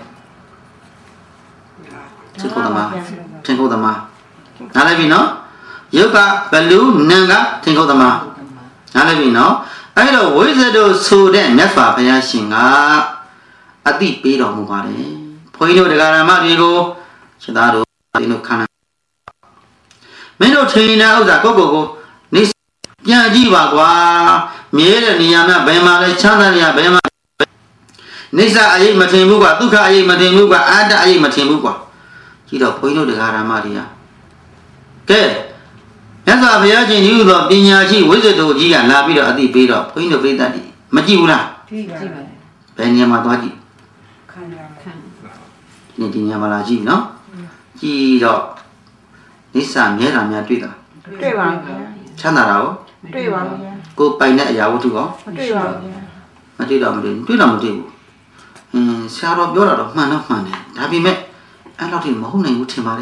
သင်္ခုတမသင်္ခုတမနားလည်ပြီနော်ယုတ်ကဘလူးနံကသင်္ခုတမနားလည်ပြီနော်အဲ့တော့ဝိဇ္ဇတို့ဆိုတဲ့မြတ်စွာဘုရားရှင်ကအတိပေးတော်မူပါတယ်ဘုန်းကြီးတို့တရားဓမ္မတွေကိုရှင်သားတို့ဒီလိုခန္ဓာမင်းတို့ထင်နေတဲ့ဥစ္စာကိုကိုကိုနေပြန်ကြည့်ပါကွာမြဲတဲ့နေရာမှာဘယ်မှာလဲချမ်းသာနေရာဘယ်မှာနေစာအရေးမထင်ဘူးကွာဒုက္ခအရေးမထင်ဘူးကွာအတ္တအရေးမထင်ဘူးကွာကြည့်တော့ဘုန်းကြီးတို့တရားဓမ္မတွေကကဲမြတ်စွာဘုရားရှင်ဒီလိုသောပညာရှိဝိဇ္ဇတို့ကြီးကလာပြီးတော့အတိပေးတော့ဘုန်းကြီးတို့ပြိတ္တတွေမကြည့်ဘူးလားကြည့်ပါဘယ်နေရာမှာသွားကြည့်ခန္ဓာခန္ဓာဒီဒီနေရာမှာလာကြည့်နော်ကြည့်တော့နိစ္စမြဲတာများတွေ့တာတွေ့ပါဗျာချမ်းသာတာရောတွေ့ပါဗျာကိုပိုင်တဲ့အရာဝတ္ထုရောမတွေ့ပါဗျာမတွေ့တော့မတွေ့တွေ့တော့မတွေ့ဘူးအင်းဆရာတော်ပြောတာတော့မှန်တော့မှန်တယ်ဒါပေမဲ့အဲ့လောက်ထိမဟုတ်နိုင်ဘူးထင်ပါလေ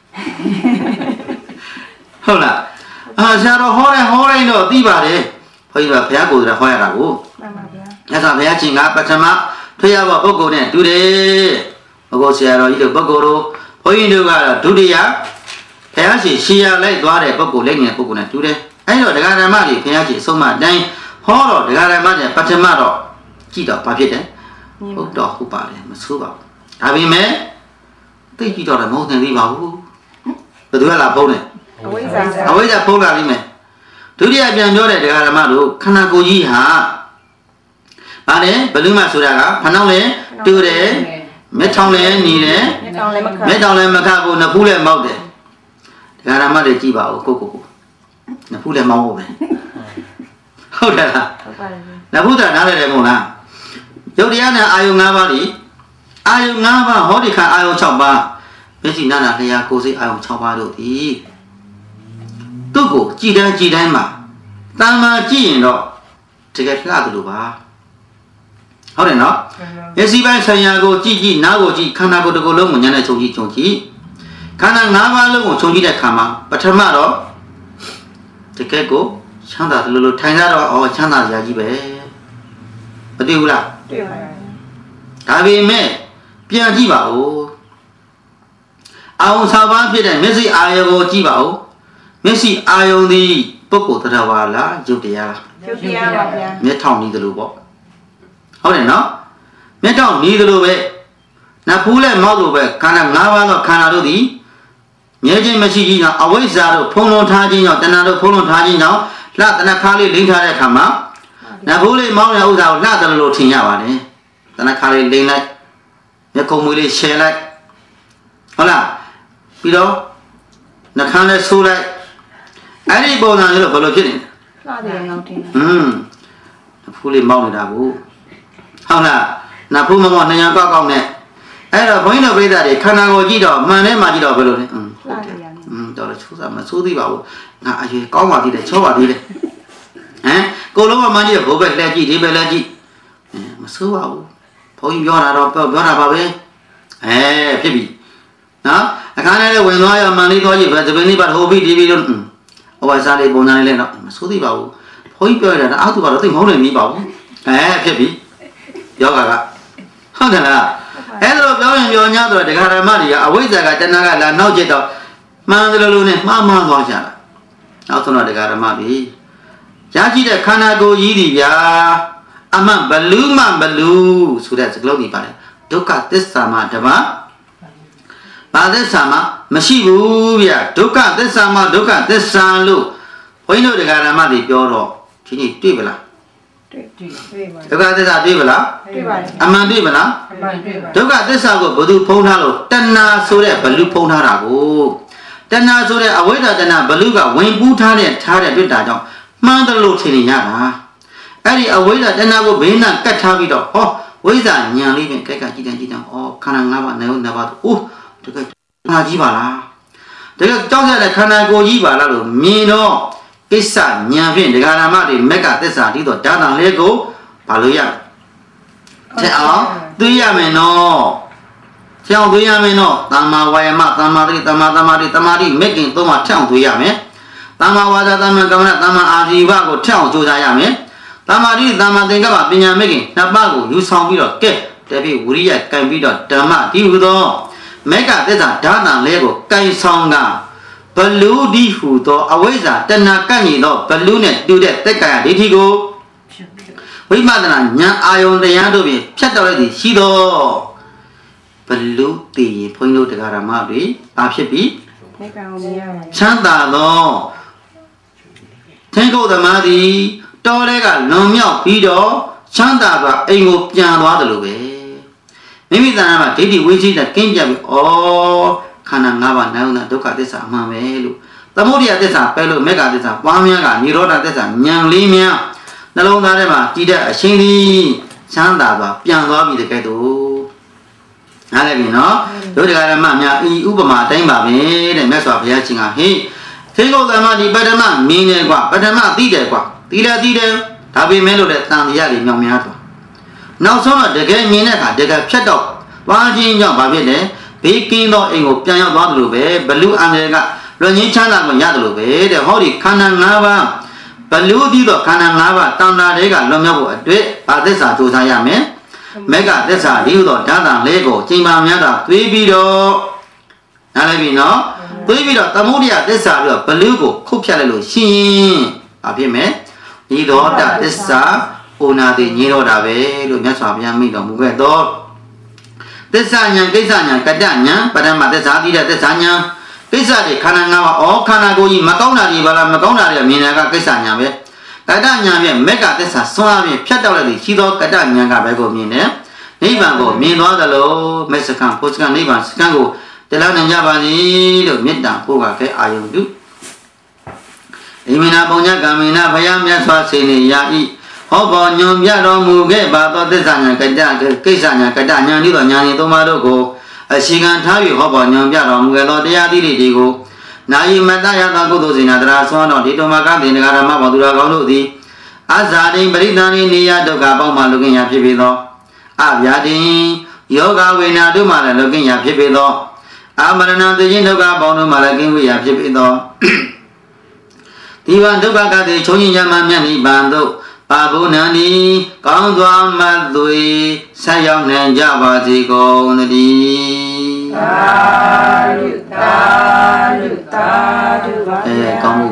ဟုတ်လားအာဆရာတော်ဟောတယ်ဟောတိုင်းတော့သိပါတယ်ဘုန်းကြီးကဘုရားကိုယ်တော်ဟောရတာကိုမှန်ပါဗျာအဲ့ဒါဘုရားရှင်ကပထမထွေရဘောပုဂ္ဂိုလ်နဲ့တူတယ်ဘုရားဆရာတော်ကြီးတို့ပုဂ္ဂိုလ်တို့ဘုန်းကြီးတို့ကတော့ဒုတိယဘုရားရှင်ရှေးရလိုက်သွားတဲ့ပုဂ္ဂိုလ်လက်ငယ်ပုဂ္ဂိုလ်နဲ့တူတယ်အဲ့တော့ဒကာဓမ္မတွေဘုရားရှင်အဆုံးမအတိုင်းဟောတော့ဒကာဓမ္မတွေပထမတော့ကြည့်တော့ဘာဖြစ်တယ်ဟုတ်တော့ဟုတ်ပါတယ်မဆိုးပါဘူးဒါပေမဲ့သိကြည့်တော့လည်းမဟုတ်နိုင်သေးပါဘူးဘယ်သူကလာဖုံးတယ်အဝိဇ္ဇာအဝိဇ္ဇာဖုံးလာလိမ့်မယ်ဒုတိယပြန်ပြောတဲ့ဒကာဓမ္မတို့ခန္ဓာကိုယ်ကြီးဟာဗါလဲဘလူးမဆိုတာကဖနှောင်းလဲတူတယ်မျက်ထောင်လဲညီတယ်မျက်ထောင်လဲမခမျက်ထောင်လဲမခဘူးနှစ်ဖူးလဲမောက်တယ်ဒကာဓမ္မတွေကြည့်ပါဦးကိုကိုကိုနှစ်ဖူးလဲမောက်ဖို့ပဲဟုတ်တယ်လားဟုတ်ပါတယ်နှစ်ဖူးတာနားလဲတယ်မဟုတ်လားရုပ်တရားနဲ့အာယုံ၅ပါးဒီအာယုံ၅ပါးဟောဒီခါအာယုံ၆ပါးမျက်စိနာနာလျှာကိုယ်စိတ်အာယုံ၆ပါးတို့ဒီသူ့ကိုကြည်တိုင်းကြည်တိုင်းမှာတာမာကြည့်ရင်တော့တကယ်လှတယ်လို့ပါဟုတ်တယ်နော်မျက်စိပိုင်းဆံရကိုကြည့်ကြည့်နားကိုကြည့်ခန္ဓာကိုယ်တစ်ခုလုံးကိုညံ့နဲ့ခြုံကြည့်ခြုံကြည့်ခန္ဓာ၅ပါးလုံးကိုခြုံကြည့်တဲ့အခါမှာပထမတော့တကယ်ကိုချမ်းသာတယ်လို့ထိုင်ရတော့အော်ချမ်းသာစရာကြီးပဲမတွေ့ဘူးလားတွေ့ပါတယ်ဒါပေမဲ့ပြန်ကြည့်ပါဦးအာယုံ၆ပါးဖြစ်တဲ့မျက်စိအာယုံကိုကြည့်ပါဦးမျက်စိအာယုံသည်ပုဂ္ဂိုလ်တရားပါလားရုပ်တရားလားရုပ်တရားပါဗျာမျက်ထောင်နီးတယ်လို့ပေါ့ဟုတ်တယ်နော်မျက်ထောင်နီးတယ်လို့ပဲနဖူးလည်းမောက်လို့ပဲခန္ဓာ၅ပါးသောခန္ဓာတို့သည်မြဲခြင်းမရှိခြင်းကြောင့်အဝိဇ္ဇာတို့ဖုံးလွှမ်းထားခြင်းကြောင့်တဏှာတို့ဖုံးလွှမ်းထားခြင်းကြောင့်လှတဏခါလေးလိမ့်ထားတဲ့အခါမှာနဖူးလေးမောက်တဲ့ဥစ္စာကိုလှတယ်လို့ထင်ရပါတယ်တဏခါလေးလိမ့်လိုက်မျက်ခုံမွေးလေးရှယ်လိုက်ဟုတ်လားပြီးတော့နှာခမ်းလေးဆိုးလိုက်အဲ့ဒီပုံစံမျိုးဘယ်လိုဖြစ်နေလဲလှတယ်ငေါတင်ဟွန်းနဖူးလေးမောက်နေတာကိုဟုတ်လားနဖူးမမောက်နှညာကောက်ကောက်နဲ့အဲ့တော့ဘုန်းကြီးတို့ပြိဿတွေခန္ဓာကိုယ်ကြည့်တော့မှန်ထဲမှာကြည့်တော့ဘယ်လိုလဲဟွန်းဟုတ်တယ်ဟွန်းတော်တော်ချိုးစားမဆိုးသေးပါဘူးငါအရွယ်ကောင်းပါသေးတယ်ချောပါသေးတယ်ဟမ်ကိုလုံးကမှန်းကြည့်တော့ဘိုးဘက်လက်ကြည့်ဒီဘက်လက်ကြည့်မဆိုးပါဘူးဘုန်းကြီးပြောတာတော့ပြောတာပါပဲအဲဖြစ်ပြီနော်အခါနဲ့လည်းဝင်သွားရမှန်လေးသွားကြည့်ပဲသပင်းလေးပါဟိုပြီးဒီပြီးတော့ဟိုဝါစားလေးပုံစံလေးလည်းတော့မဆိုးသေးပါဘူးဘုန်းကြီးပြောရတာအားသူကတော့သိမဟုတ်နိုင်ပြီပါဘူးအဲဖြစ်ပြီယောဂကဟုတ်တယ်လားအဲ့လိုပြောရင်ပြော냐ဆိုတော့ဒကာဓမ္မတွေကအဝိဇ္ဇာကတဏှာကလာနောက်ကျတော့မှန်တယ်လို့နဲ့မှားမှားသွားကြတာနောက်ဆုံးတော့ဒကာဓမ္မတွေရရှိတဲ့ခန္ဓာကိုယ်ကြီးဒီဗျာအမှန်ဘလူးမှဘလူးဆိုတဲ့စကားလုံးဒီပါတယ်ဒုက္ခသစ္စာမှာဓမ္မဘာသစ္စာမှာမရှိဘူးဗျာဒုက္ခသစ္စာမှာဒုက္ခသစ္စာလို့ဘုန်းကြီးတို့ဒကာဓမ္မတွေပြောတော့ဒီနေ့တွေ့ပလားတွေ့တွေ့တွေ့ပါဒုက္ခသစ္စာတွေ့ပလားတွေ့ပါတယ်အမှန်တွေ့ပလားအမှန်တွေ့ပါဒုက္ခသစ္စာကိုဘယ်သူဖုံးထားလို့တဏှာဆိုတဲ့ဘလူးဖုံးထားတာကိုတဏှာဆိုတဲ့အဝိဇ္ဇာတဏှာဘလူးကဝင်ပူးထားတဲ့ထားတဲ့တွေ့တာကြောင့်မှန်တယ်လို့ထင်နေရတာအဲ့ဒီအဝိဇ္ဇာတဏှာကိုဘေးနာကတ်ထားပြီးတော့ဟောဝိဇ္ဇာညာလေးပဲကြိုက်ကကြည့်တယ်ကြည့်တယ်ဩခန္ဓာ၅ပါးနေဦးနေပါအိုးတကယ်ခန္ဓာကြီးပါလားတကယ်ကြောက်ရတဲ့ခန္ဓာကိုယ်ကြီးပါလားလို့မြင်တော့ကိစ္စညာဖြင့်ဒကာရမတွေမက်ကသစ္စာတည်တော့ဓာတ်တန်လေးကိုဘာလို့ရတဲ့အောင်သိရမယ်နော်ကြောင်သိရမယ်နော်သမ္မာဝါယမသမ္မာတိသမ္မာသမာဓိသမာဓိမက်ကင်သုံးပါထအောင်သိရမယ်သမ္မာဝါစာသမ္မာကမ္မသမ္မာအာဇီဝကိုထအောင်ကြိုးစားရမယ်သမ္မာတိသမ္မာသင်္ကပ္ပပညာမက်ကင်နှစ်ပါးကိုယူဆောင်ပြီးတော့ကဲတပည့်ဝိရိယကံပြီးတော့ဓမ္မဒီဟုသောမက်ကသစ္စာဓာတ်တန်လေးကိုကံဆောင်ကဘလူဒီဟုသောအဝိဇ္ဇာတဏှာကန့်ညီသောဘလူနဲ့တူတဲ့သက်ကာယဒိဋ္ဌိကိုဝိပဿနာဉာဏ်အာယုံတရားတို့ဖြင့်ဖြတ်တော်လိုက်သည်ရှိသောဘလူတည်ဘုန်းကြီးတို့တရားဓမ္မတွေအားဖြစ်ပြီးမေကံကိုမြင်ရပါချမ်းသာသောသင်္ကုတ်သမားသည်တော်တဲ့ကလွန်မြောက်ပြီးတော့ချမ်းသာစွာအိမ်ကိုပြန်သွားတယ်လို့ပဲမိမိတဏ္ဍာမှာဒိဋ္ဌိဝိသိကကင်းပြတ်ပြီးဩခန္ဓာ၅ပါးနာယုံဒုက္ခသစ္စာအမှန်ပဲလို့သမုဒယသစ္စာပဲလို့မေဃသစ္စာပွားများကនិရောဓသစ္စာဉာဏ်လေးများနှလုံးသားထဲမှာကြည်တဲ့အရှင်သည်ချမ်းသာစွာပြန်သွားပြီတကယ်တော့နားလည်ပြီနော်တို့တရားဓမ္မများဤဥပမာအတိုင်းပါပဲတဲ့မြတ်စွာဘုရားရှင်ကဟေးသေကုတ်သမတိပထမမင်းတယ်ကွာပထမသိတယ်ကွာသိတယ်သိတယ်ဒါပေမဲ့လို့တဲ့တန်တရားတွေမြောင်များသွားနောက်ဆုံးတော့တကယ်မြင်တဲ့အခါတကယ်ဖြတ်တော့သွားခြင်းကြောင့်ဘာဖြစ်လဲဘေးကင်းသောအိမ်ကိုပြန်ရောက်သွားတယ်လို့ပဲဘလူအန်ဂယ်ကလွန်ငင်းချမ်းသာကိုရတယ်လို့ပဲတဲ့ဟောဒီခန္ဓာ၅ပါးဘလူပြီးတော့ခန္ဓာ၅ပါးတန်တာတွေကလွန်မြောက်ဖို့အတွက်ဘာသစ္စာစူးစမ်းရမယ်မေဃသစ္စာဒီလိုဓာတ်တန်လေးကိုချိန်ပါများတာတွေးပြီးတော့နားလည်ပြီနော်တွေးပြီးတော့သမုဒယသစ္စာပြီးတော့ဘလူကိုခုတ်ဖြတ်လိုက်လို့ရှိရင်ဘာဖြစ်မလဲဒီတော့တသစ္စာဩနာတိညေတော့တာပဲလို့မြတ်စွာဘုရားမိတော်မူခဲ့တော့သစ္စာဉာဏ်ကိစ္စဉာဏ်ကတ္တဉာဏ်ပထမသစ္စာတိတဲ့သစ္စာဉာဏ်ကိစ္စတွေခန္ဓာ၅ပါးဩခန္ဓာကိုယ်ကြီးမကောင်းတာတွေဘာလားမကောင်းတာတွေမြင်တာကကိစ္စဉာဏ်ပဲကတ္တဉာဏ်ဖြင့်မေဃသစ္စာဆွမ်းအားဖြင့်ဖြတ်တောက်လိုက်ပြီးရှိသောကတ္တဉာဏ်ကပဲကိုမြင်တယ်နိဗ္ဗာန်ကိုမြင်သွားသလိုမေစကံဖို့စကံနိဗ္ဗာန်စကံကိုတရားနိုင်ကြပါစေလို့မေတ္တာပို့ပါခဲ့အာယုန်တုဣမိနာပုံညကံမိနာဘုရားမြတ်စွာစေနေရာဤဟောပေါ်ညွန်ပြတော်မူခဲ့ပါသောသစ္စာဉာဏ်ကတ္တကိစ္စဉာဏ်ကတ္တဉာဏ်ဤသောဉာဏ်ဤသုံးပါးတို့ကိုအရှိခံထား၍ဟောပေါ်ညွန်ပြတော်မူခဲ့သောတရားသီးတွေကိုနာယိမတ္တယသကုသိုလ်စေနာတရာဆွမ်းတော်ဒီတုမကတေနဂရမဘောသူတော်ကောင်းတို့သည်အဇာတိပရိသန္တိနေယဒုက္ခပေါင်းမှလူကင်ရာဖြစ်ပေသောအဗျာတိယောဂဝေနာတို့မှလည်းလူကင်ရာဖြစ်ပေသောအမရဏသေခြင်းဒုက္ခပေါင်းတို့မှလည်းကင်းဝေရာဖြစ်ပေသောဒီဝံဒုက္ခကတိချုံညံမှမြတ်နိဗ္ဗာန်သို့ပါဘုဏန္တိကောင်းစွာမသွေဆက်ရောက်နိုင်ကြပါစေကုန်သတည်းသာဓုသာဓုသာဓုပါအဲကောင်း